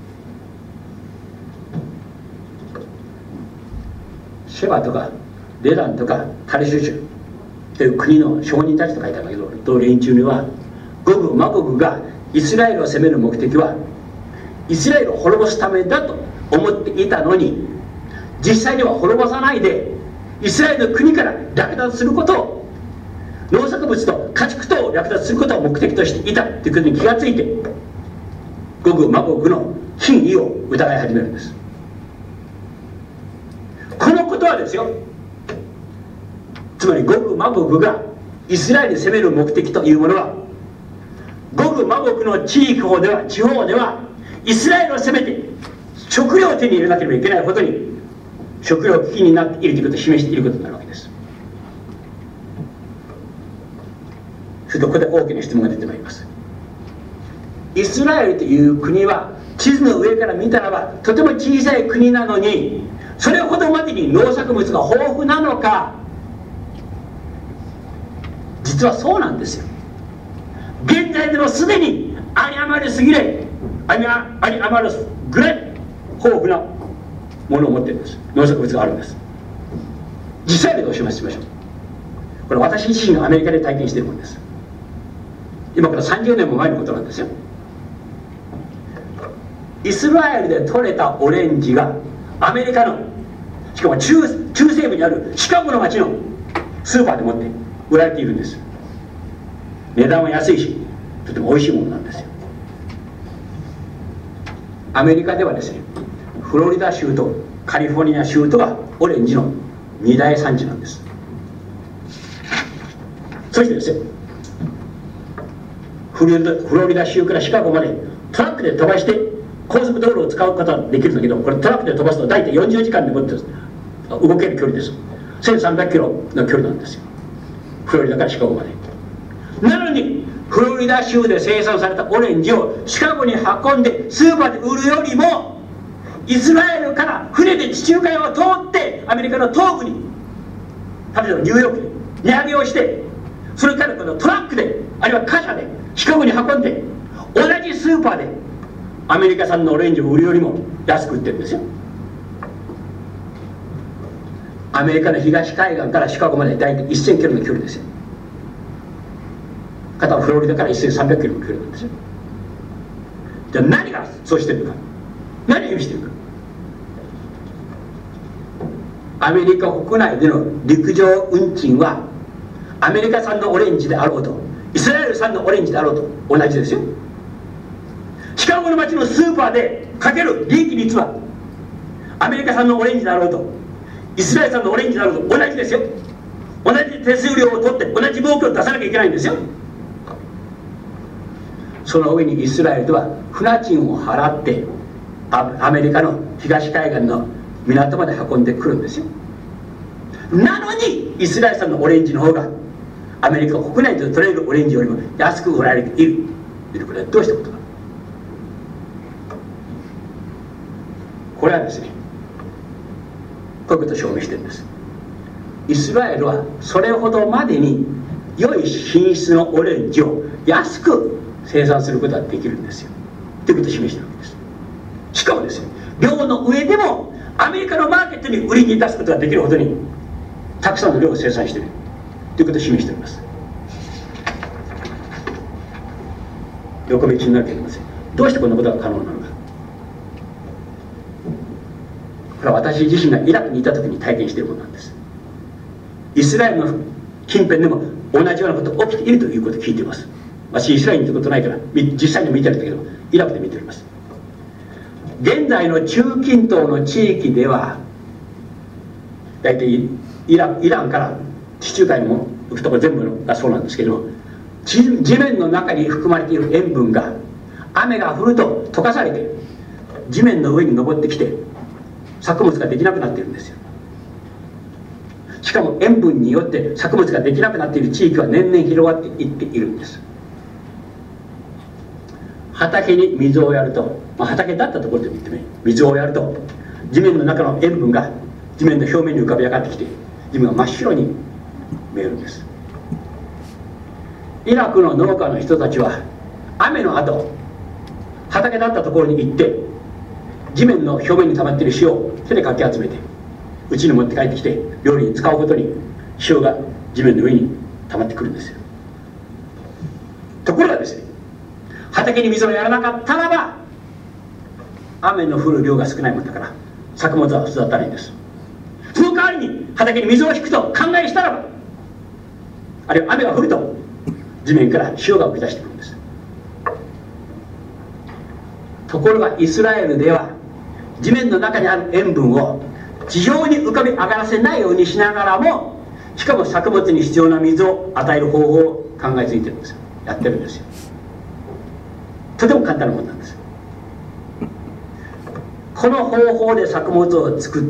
シェバとかデダンとかタルシュシュという国の商人たちと書いてあるんだけど、と連中にはマゴグがイスラエルを攻める目的はイスラエルを滅ぼすためだと思っていたのに、実際には滅ぼさないでイスラエルの国から略奪することを、農作物と家畜とを略奪することを目的としていたということに気がついてマゴグの真意を疑い始めるんです。このことはですよ、つまりマゴグがイスラエルに攻める目的というものはマゴグの地方ではイスラエルを攻めて食料を手に入れなければいけないことに食料危機になっているということを示していることになるわけです。それとここで大きな質問が出てまいります。イスラエルという国は地図の上から見たらばとても小さい国なのにそれほどまでに農作物が豊富なのか。実はそうなんですよ。現在でもすでに有り余るぐらい豊富なものを持っているんです。農作物があるんです。実際でどうしましょう。これ私自身がアメリカで体験しているものです。今から30年も前のことなんですよ。イスラエルで採れたオレンジがアメリカのしかも中西部にあるシカゴの町のスーパーでもって売られているんです。値段は安いしとても美味しいものなんですよ。アメリカではですね、フロリダ州とカリフォルニア州とがオレンジの2大産地なんです。そしてですね、フロリダ州からシカゴまでトラックで飛ばして高速道路を使うことはできるんだけど、これトラックで飛ばすと大体40時間でもって動ける距離です。1300キロの距離なんですよ、フロリダからシカゴまで。なのにフロリダ州で生産されたオレンジをシカゴに運んでスーパーで売るよりも、イスラエルから船で地中海を通ってアメリカの東部に、例えばニューヨークで値上げをして、それからこのトラックであるいは貨車でシカゴに運んで同じスーパーでアメリカ産のオレンジを売るよりも安く売ってるんですよ。アメリカの東海岸からシカゴまで大体1000キロの距離ですよ。 方はフロリダから1300キロの距離なんですよ。じゃあ何がそうしてるのか、何を意味してるか。アメリカ国内での陸上運賃はアメリカ産のオレンジであろうとイスラエル産のオレンジであろうと同じですよ。シカゴの街のスーパーでかける利益率はアメリカ産のオレンジであろうとイスラエル産のオレンジであろうと同じですよ。同じ手数料を取って同じ儲けを出さなきゃいけないんですよ。その上にイスラエルでは船賃を払ってアメリカの東海岸の港まで運んでくるんですよ。なのにイスラエル産のオレンジの方がアメリカ国内で取れるオレンジよりも安く売られているということはどうしたことか。これはですね、こういうことを証明してるんです。イスラエルはそれほどまでに良い品質のオレンジを安く生産することができるんですよということを示しているわけです。しかもですね、量の上でもアメリカのマーケットに売りに出すことができるほどにたくさんの量を生産しているということを示しております。横道になるけれども、どうしてこんなことが可能なのか。これは私自身がイラクにいた時に体験していることなんです。イスラエルの近辺でも同じようなことが起きているということを聞いています。私イスラエルに行ったことないから実際に見てるんだけど、イラクで見ております。現在の中近東の地域では大体イランから地中海の行くところ全部がそうなんですけども、地面の中に含まれている塩分が雨が降ると溶かされて地面の上に登ってきて作物ができなくなっているんですよ。しかも塩分によって作物ができなくなっている地域は年々広がっていっているんです。畑に水をやると、畑だったところで見てね、水をやると地面の中の塩分が地面の表面に浮かび上がってきて地面が真っ白に見えるんです。イラクの農家の人たちは雨の後畑だったところに行って地面の表面に溜まっている塩を手でかき集めて家に持って帰ってきて料理に使うことに塩が地面の上に溜まってくるんですよ。ところがですね、畑に水をやらなかったらば雨の降る量が少ないもんだから作物は育たないんです。その代わりに畑に水を引くと考えしたらば、あるいは雨が降ると地面から塩が浮き出してくるんです。ところがイスラエルでは地面の中にある塩分を地表に浮かび上がらせないようにしながらも、しかも作物に必要な水を与える方法を考えついてるんですよ。やってるんですよ。とても簡単なものなんです。この方法で作物を作って、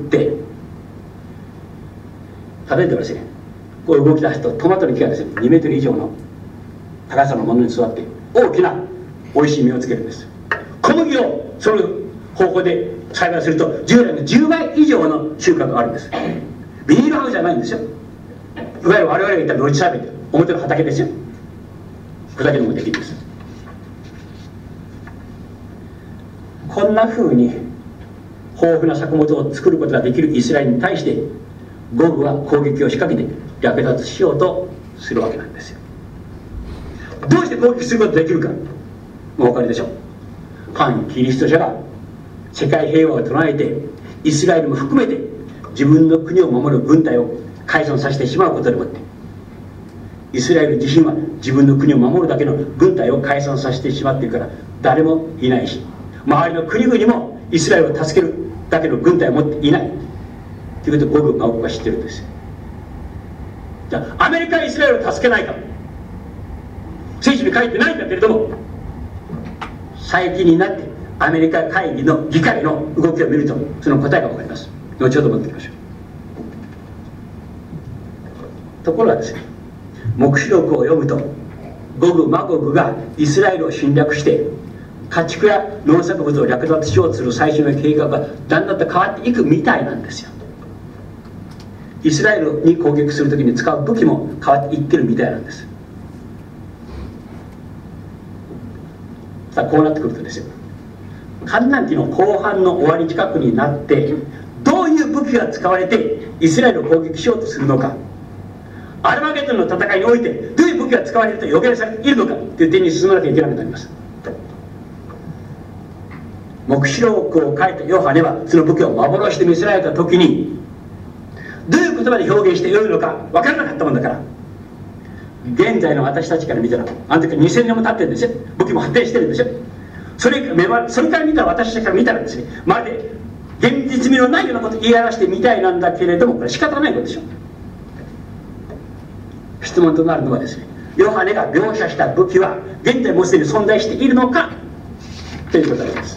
例えばですね、こう動き出すとトマトの木がですね2メートル以上の高さのものに座って大きなおいしい実をつけるんです。小麦をその方法で栽培すると従来の10倍以上の収穫があるんです。ビニールハウスじゃないんですよ。いわゆる我々が言ったロッジ栽培って表の畑ですよ。これだけでもできるんです。こんなふうに豊富な作物を作ることができるイスラエルに対してゴグは攻撃を仕掛けて略奪しようとするわけなんですよ。どうして攻撃することができるか、もうお分かりでしょ。反キリスト者が世界平和を唱えてイスラエルも含めて自分の国を守る軍隊を解散させてしまうことでもってイスラエル自身は自分の国を守るだけの軍隊を解散させてしまっているから誰もいないし、周りの国々もイスラエルを助けるだけの軍隊を持っていないということをゴグが僕は知ってるんですよ。じゃあアメリカはイスラエルを助けないか、聖書に書いてないんだけれども、最近になってアメリカ会議の議会の動きを見るとその答えが分かります。後ほど持ってきましょう。ところがですね、黙示録を読むとゴグ・マゴグがイスラエルを侵略して家畜や農作物を略奪しようとする最初の計画がだんだんと変わっていくみたいなんですよ。イスラエルに攻撃するときに使う武器も変わっていってるみたいなんです。さあこうなってくるとですよ、カナン期の後半の終わり近くになってどういう武器が使われてイスラエルを攻撃しようとするのか、 アルマゲドンの戦いにおいてどういう武器が使われると予言されているのかという点に進まなきゃいけなくなります。黙示録を書いたヨハネはその武器を幻で見せられた時にどういう言葉で表現してよいのか分からなかったもんだから、現在の私たちから見たら、あの時は2000年も経ってるんですよ。武器も発展してるんですよ。それから見たら、私たちから見たらですね、まるで現実味のないようなことを言い表してみたいなんだけれども、これ仕方ないことでしょう。質問となるのはですね、ヨハネが描写した武器は現在もうすでに存在しているのかということなんです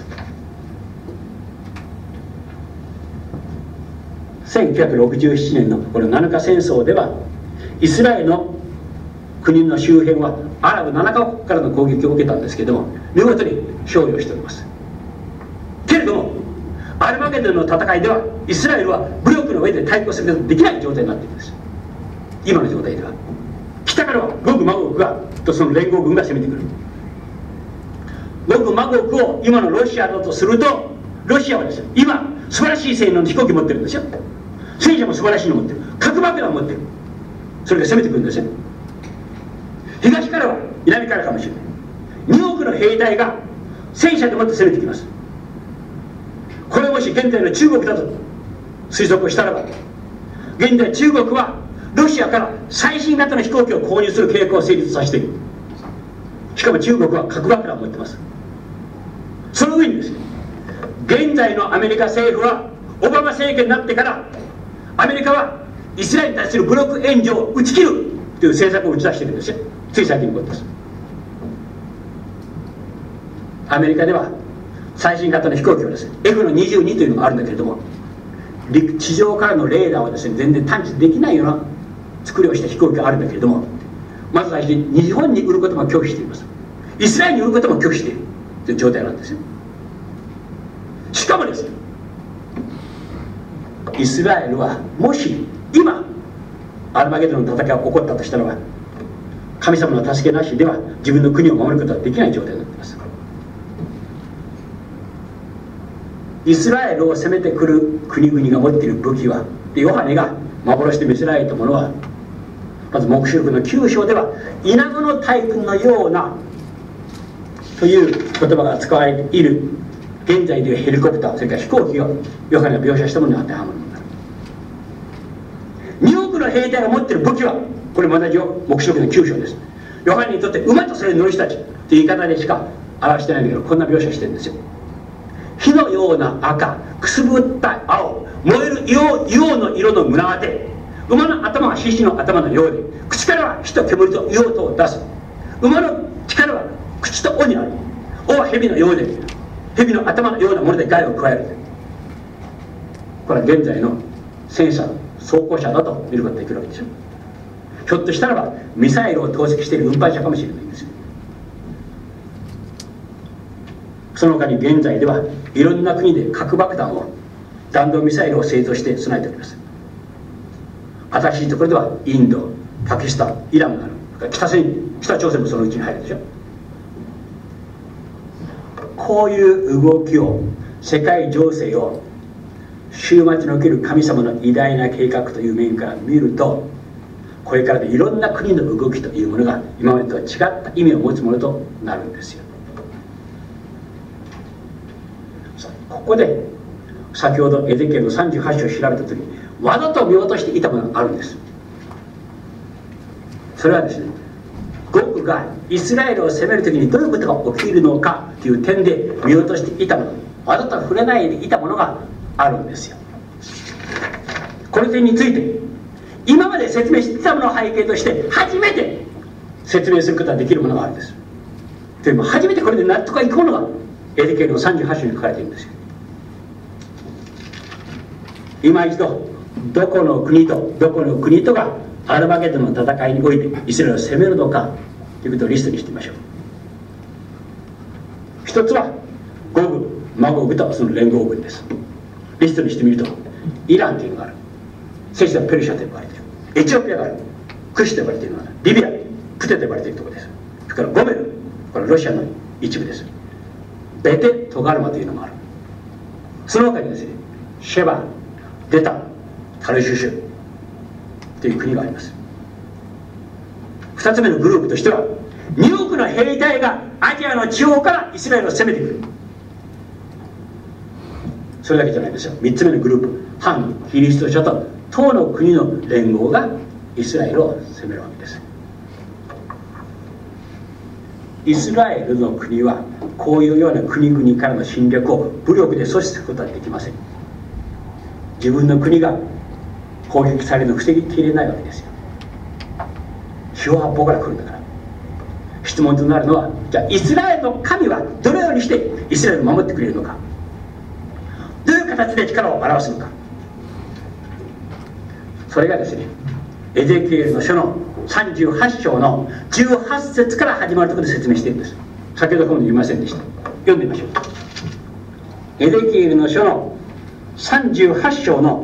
。1967年のこの7日戦争では、イスラエルの国の周辺はアラブ7カ国からの攻撃を受けたんですけども、見事に勝利をしております。けれどもアルマゲドンの戦いではイスラエルは武力の上で対抗することができない状態になっているんです。今の状態では北からはゴグマゴグがとその連合軍が攻めてくる。ゴグマゴグを今のロシアだとすると、ロシアはですね、今素晴らしい性能の飛行機を持ってるんですよ。戦車も素晴らしいのを持ってる、核爆弾を持ってる。それが攻めてくるんですよ。東からは南からかもしれない2億の兵隊が戦車でもって攻めてきます。これもし現在の中国だと推測をしたらば、現在中国はロシアから最新型の飛行機を購入する計画を成立させている。しかも中国は核爆弾を持ってます。その上にですね、現在のアメリカ政府はオバマ政権になってからアメリカはイスラエルに対する武力援助を打ち切るという政策を打ち出しているんですよ。つい最近のことです。アメリカでは最新型の飛行機はですね F-22 というのがあるんだけれども、地上からのレーダーはですね全然探知できないような作りをした飛行機があるんだけれども、まず最初に日本に売ることも拒否しています。イスラエルに売ることも拒否しているという状態なんですよ。しかもですね、イスラエルはもし今アルマゲドンの戦いが起こったとしたらば、神様の助けなしでは自分の国を守ることはできない状態になっています。イスラエルを攻めてくる国々が持っている武器は、ヨハネが幻で見せられたものは、まず黙示録の9章ではイナゴの大群のようなという言葉が使われている現在でいうヘリコプター、それから飛行機をヨハネが描写したものに当てはまるものだ。2億の兵隊が持っている武器は、これも同じ黙示録の9章です。ヨハネにとって馬とそれに乗る人たちという言い方でしか表してないんだけど、こんな描写してるんですよ。火のような赤、くすぶった青、燃える硫黄の色の胸当て、馬の頭は獅子の頭のようで、口からは火と煙と硫黄とを出す。馬の力は口と尾にある。尾は蛇のようで、蛇の頭のようなもので害を加える。これは現在の戦車装甲車だと見ることができるわけでしょ。ひょっとしたらばミサイルを投擲している運搬車かもしれないんですよ。その他に現在ではいろんな国で核爆弾を、弾道ミサイルを製造して備えております。新しいところではインド、パキスタン、イランがある。北朝鮮もそのうちに入るでしょ。こういう動きを、世界情勢を終末における神様の偉大な計画という面から見ると、これからでいろんな国の動きというものが今までとは違った意味を持つものとなるんですよ。ここで先ほどエゼキエルの38章を調べた時にわざと見落としていたものがあるんです。それはですね、ゴグがイスラエルを攻める時にどういうことが起きるのかという点で見落としていたもの、わざと触れないでいたものがあるんですよ。この点について今まで説明していたものを背景として初めて説明することができるものがあるんです。でも初めてこれで納得がいくものがエゼキエルの38章に書かれているんですよ。今一度どこの国とがアルマゲドンの戦いにおいてイスラエルを攻めるのかということをリストにしてみましょう。一つはゴグ、マゴグとその連合軍です。リストにしてみるとイランというのがある、聖地はペルシャと呼ばれている、エチオピアがある、クシと呼ばれているのがある、リビア、プテと呼ばれているところです。それからゴメル、これはロシアの一部です。ベテ・トガルマというのもある。その他にですね、シェバ、デタン、タルシュシュという国があります。 2つ目のグループとしては、2億の兵隊がアジアの地方からイスラエルを攻めてくる。それだけじゃないんですよ。3つ目のグループ、反キリスト者と当の国の連合がイスラエルを攻めるわけです。イスラエルの国はこういうような国々からの侵略を武力で阻止することはできません。自分の国が攻撃されるのを防ぎきれないわけですよ。四方八方から来るんだから。質問となるのは、じゃあイスラエルの神はどのようにしてイスラエルを守ってくれるのか、どういう形で力を表すのか。それがですね、エゼキエルの書の38章の18節から始まるところで説明しているんです。先ほどここで言いませんでした。読んでみましょう。エゼキエルの書の38章の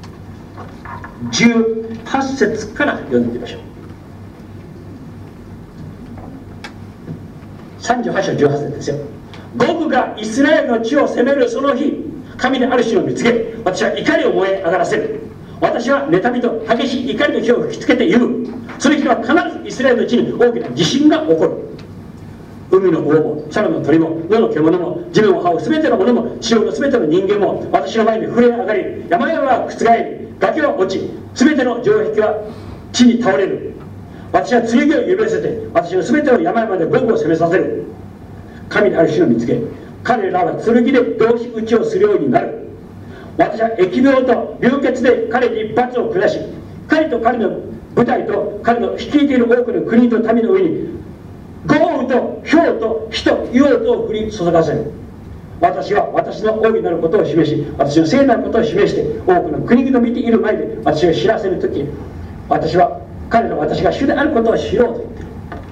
18節から読んでみましょう。38章18節ですよ。ゴグがイスラエルの地を攻めるその日、神である主を見つけ、私は怒りを燃え上がらせる。私は妬みと激しい怒りの火を吹きつけて言う。その日は必ずイスラエルの地に大きな地震が起こる。海の魚も空の鳥も野の獣も地面を這うすべてのものも地上のすべての人間も私の前に震え上がり、山々は覆り、崖は落ち、すべての城壁は地に倒れる。私は剣を指せて私のすべての山々でゴグを攻めさせる。神である主を見つけ、彼らは剣で同士討ちをするようになる。私は疫病と流血で彼に一発を下し、彼と彼の部隊と彼の率いている多くの国と民の上に豪雨と雹と火と硫黄とを降り注がせる。私は私の大いなることを示し、私の聖なることを示して、多くの国々を見ている前で私を知らせるとき、私が主であることを知ろうと言っている。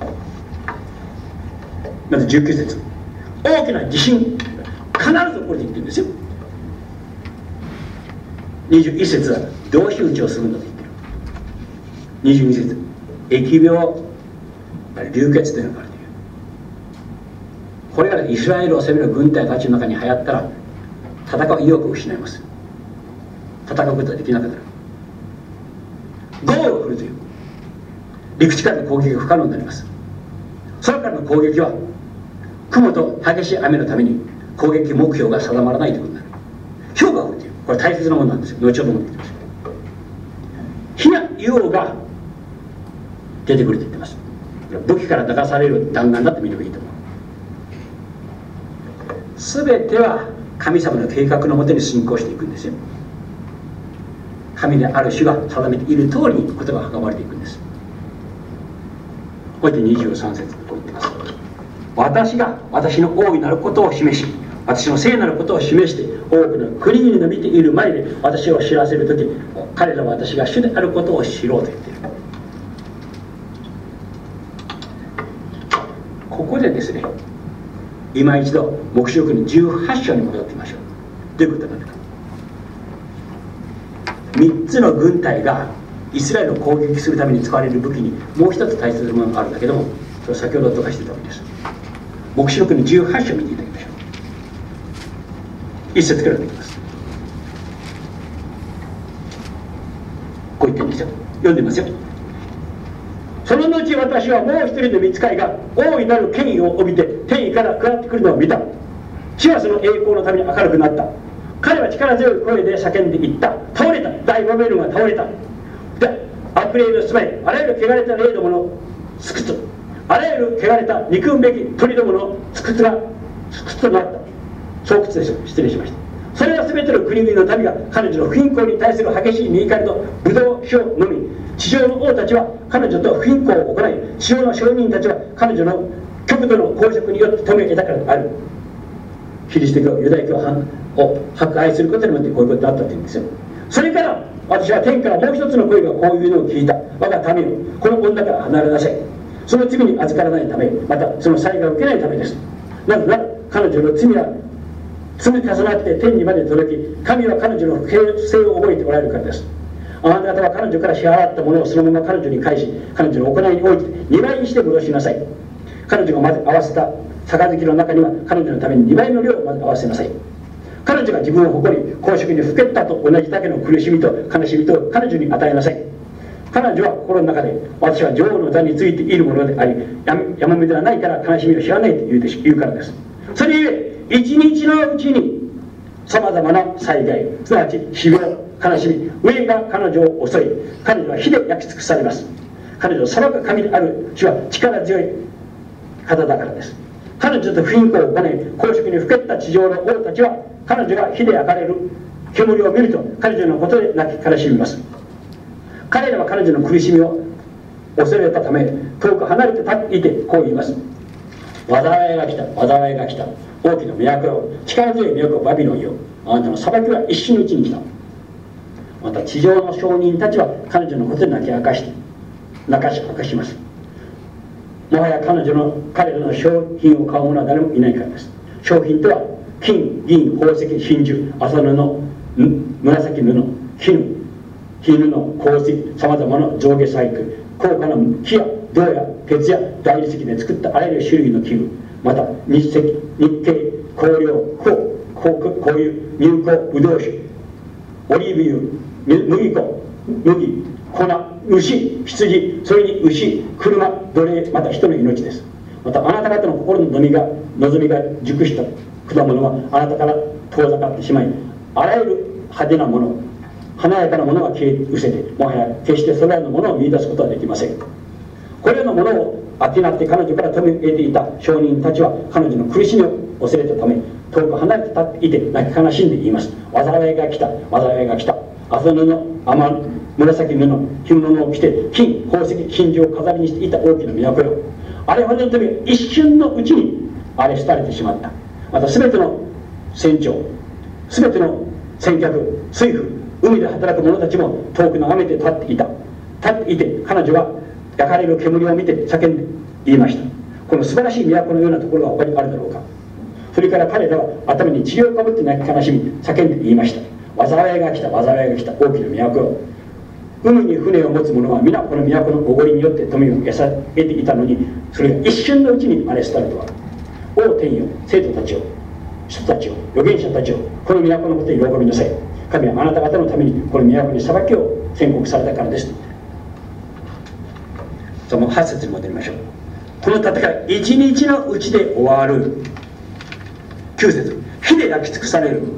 まず19節、大きな地震必ず起こると言ってるんですよ。21節は同士討ちをするんだと言ってる。22節、疫病、流血というのがあるという。これがイスラエルを攻める軍隊たちの中に流行ったら、戦う意欲を失います。戦うことができなくなる。豪雨が降るという。陸地からの攻撃が不可能になります。空からの攻撃は雲と激しい雨のために攻撃目標が定まらないということになる。氷が降るという、これ大切なものなんですよ。後ほど持ってきます。火や硫黄が出てくると言ってます。武器から流される弾丸だと見ればいいと思う。全ては神様の計画のもとに進行していくんですよ。神である主が定めている通りにことが運ばれていくんです。こうやって23節こう言ってます。私が私の大いなることを示し、私の聖なることを示して、多くの国々の見ている前で私を知らせるとき、彼らは私が主であることを知ろうと言っている。ここでですね、今一度黙示録の18章に戻ってみましょう。どういうことかというと、3つの軍隊がイスラエルを攻撃するために使われる武器にもう一つ大切なものがあるんだけども、それを先ほど溶かしていたわけです。黙示録の18章を見ていただきましょう。1節から見ています。こう言ってるんですよ。読んでみますよ。その後私はもう一人の御使いが大いなる権威を帯びて天意から下ってくるのを見た。地はその栄光のために明るくなった。彼は力強い声で叫んでいった。倒れた。大バベルが倒れた。で、悪霊の住まい、あらゆる汚れた霊どもの巣窟、あらゆる汚れた憎むべき鳥どもの巣窟が巣窟となった。巣窟でしょ。失礼しました。それは全ての国々の民が彼女の不貧困に対する激しい見怒りとブドウ酒を飲み、地上の王たちは彼女と不貧困を行い、地上の商人たちは彼女の極度の公職によって富を得たからである。キリスト教、ユダヤ教を迫害することによってこういうことだったというんですよ。それから私は天からもう一つの声がこういうのを聞いた。我が民よ、この女から離れなさい。その罪に預からないため、またその災害を受けないためです。なぜなら彼女の罪は積み重なって天にまで届き、神は彼女の不正を覚えておられるからです。あなたは彼女から支払ったものをそのまま彼女に返し、彼女の行いにおいて2倍にして戻しなさい。彼女がまず合わせた杯の中には彼女のために2倍の量をまず合わせなさい。彼女が自分を誇り公職にふけったと同じだけの苦しみと悲しみと彼女に与えなさい。 彼女は心の中で、私は女王の座についているものであり、やまめではないから悲しみを知らないと言うからです。それゆえ一日のうちにさまざまな災害、すなわち死病、悲しみ、飢えが彼女を襲い、彼女は火で焼き尽くされます。彼女を裁く神である主は力強い方だからです。彼女と不貧困を行い、公職にふけった地上の王たちは、彼女が火で焼かれる煙を見ると彼女のことで泣き悲しみます。彼らは彼女の苦しみを恐れたため、遠く離れて立っていてこう言います。災いが来た、災いが来た。大きな都、力強い都バビロンよ。あなたの裁きは一瞬のうちに来た。また地上の商人たちは彼女のことで泣き明かします。もはや彼らの商品を買う者は誰もいないからです。商品とは金、銀、宝石、真珠、麻布、紫布、絹、香水、さまざまな上下細工、高価な木や銅や鉄や大理石で作ったあらゆる種類の器具、また日系、香料、香油、乳香、ブドウ酒、オリーブ油、麦粉、麦、粉、牛、羊、それに牛、車、奴隷、また人の命です。またあなた方の心の望みが熟した果物はあなたから遠ざかってしまい、あらゆる派手なもの、華やかなものは消え失せて、もはや決してそれらのものを見出すことはできません。これらのものを商って彼女から富を得ていた商人たちは彼女の苦しみを恐れたため、遠く離れて立っていて泣き悲しんで言います。災いが来た、災いが来た。麻布、紫布、着物を着て金、宝石、真珠を飾りにしていた大きな都よ。あれほどの富が一瞬のうちに荒れ廃れてしまった。また全ての船長、全ての船客、水夫、海で働く者たちも遠く眺めて立っていて、彼女が焼かれる煙を見て叫んで言いました。この素晴らしい都のようなところが他にあるだろうか。それから彼らは頭に塵をかぶって泣き悲しみ叫んで言いました。災いが来た、災いが来た、大きな都よ。海に船を持つ者は皆この都のおごりによって富を得ていたのに、それが一瞬のうちに荒れ廃れとは。王天よ、生徒たちよ、人たちよ、預言者たちよ、この都のことに喜びなさい。神はあなた方のためにこの都に裁きを宣告されたからです。その8節に戻りましょう。この戦い一日のうちで終わる。9節、火で焼き尽くされる。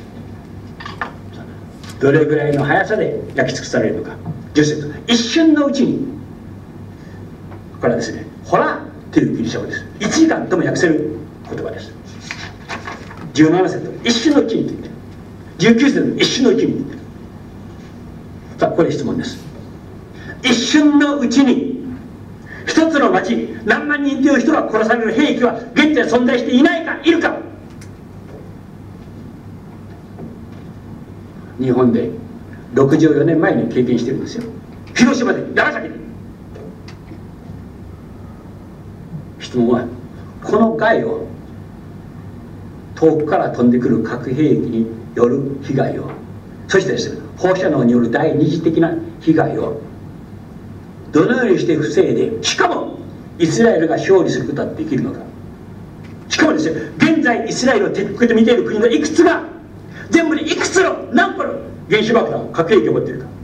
どれぐらいの速さで焼き尽くされるのか。10節、一瞬のうちに。これはですね、ホラというギリシャ語です。1時間とも訳せる言葉です。17節、一瞬のうちにと言ってる。19節、一瞬のうちにと言ってる。さあ、ここで質問です。一瞬のうちに一つの町何万人という人が殺される兵器は現在存在していないか、いるか。日本で64年前に経験してるんですよ。広島で、長崎で。質問は、この害を遠くから飛んでくる核兵器による被害を、そしてですね、放射能による第二次的な被害をどのようにして防いで、しかもイスラエルが勝利することはできるのか。しかもですね、現在イスラエルを敵国と見ている国のいくつが、全部でいくつの何個の原子爆弾、核兵器を持っているか。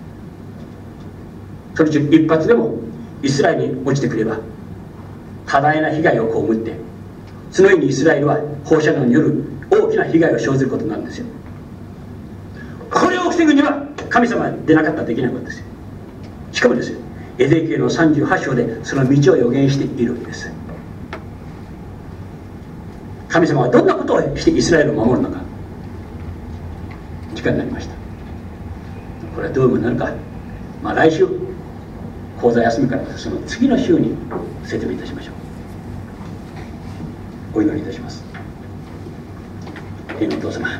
それ中一発でもイスラエルに落ちてくれば多大な被害を被って、そのようにイスラエルは放射能による大きな被害を生ずることになるんですよ。これを防ぐには神様は出なかったらできないことですよ。しかもですよ、エゼキエルの38章でその道を予言しているわけです。神様はどんなことをしてイスラエルを守るのか。時間になりました。これはどういうものになるか、来週講座休みからその次の週に説明いたしましょう。お祈りいたします。天のお父様、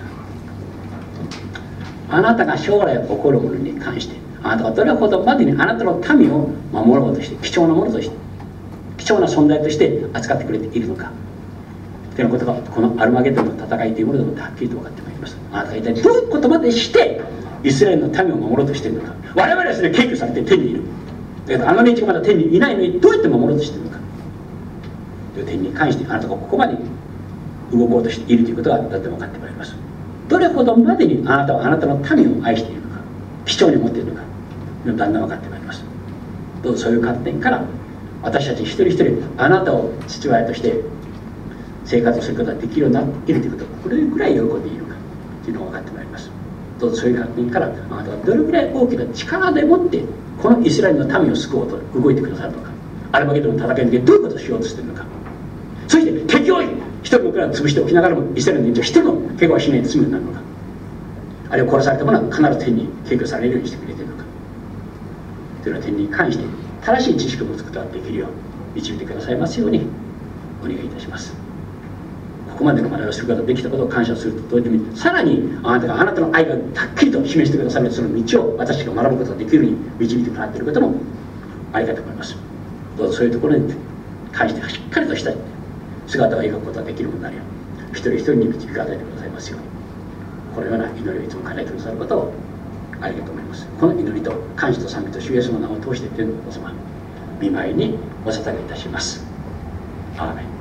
あなたが将来起こるものに関して、あなたはどれほどまでにあなたの民を守ろうとして、貴重なものとして、貴重な存在として扱ってくれているのかということが、このアルマゲドンの戦いというものでもってはっきりと分かってまいります。あなたが一体どういうことまでしてイスラエルの民を守ろうとしているのか。我々はですね、敬虚されて天にいる。だけどあの連中がまだ天にいないのにどうやって守ろうとしているのかという点に関して、あなたがここまで動こうとしているということがだって分かってまいります。どれほどまでにあなたはあなたの民を愛しているのか、貴重に持っているのか、 だんだん分かってまいります。どうぞそういう観点から私たち一人一人あなたを父親として生活をすることができるようになっているということをこれぐらい喜んでいいのかというのが分かってまいります。どうぞそういう観点からあなたはどれぐらい大きな力でもってこのイスラエルの民を救おうと動いてくださるのか、アルマゲドンの戦いにどういうことをしようとしているのか、そして敵を一人の蔵を潰しておきながらもイスラエルの人は一人の怪我をしないで済むようになるのか、あるいは殺された者は必ず天に敬虚されるようにしてくれているのかというような点に関して正しい知識を持つことができるよう導いてくださいますようにお願いいたします。ここまでの学びをすることができたことを感謝すると同時に、さらにあなたがあなたの愛がはっきりと示してくださるその道を私が学ぶことができるように導いてくださっていることもありがとう思います。どうぞそういうところに関してしっかりとした姿を描くことができるようになるよう一人一人に導き与えてくださいますように、このような祈りをいつも叶えてくださることをありがとう思います。この祈りと感謝と賛美と主イエスの名を通して天のお父様御前にお捧げいたします。アーメン。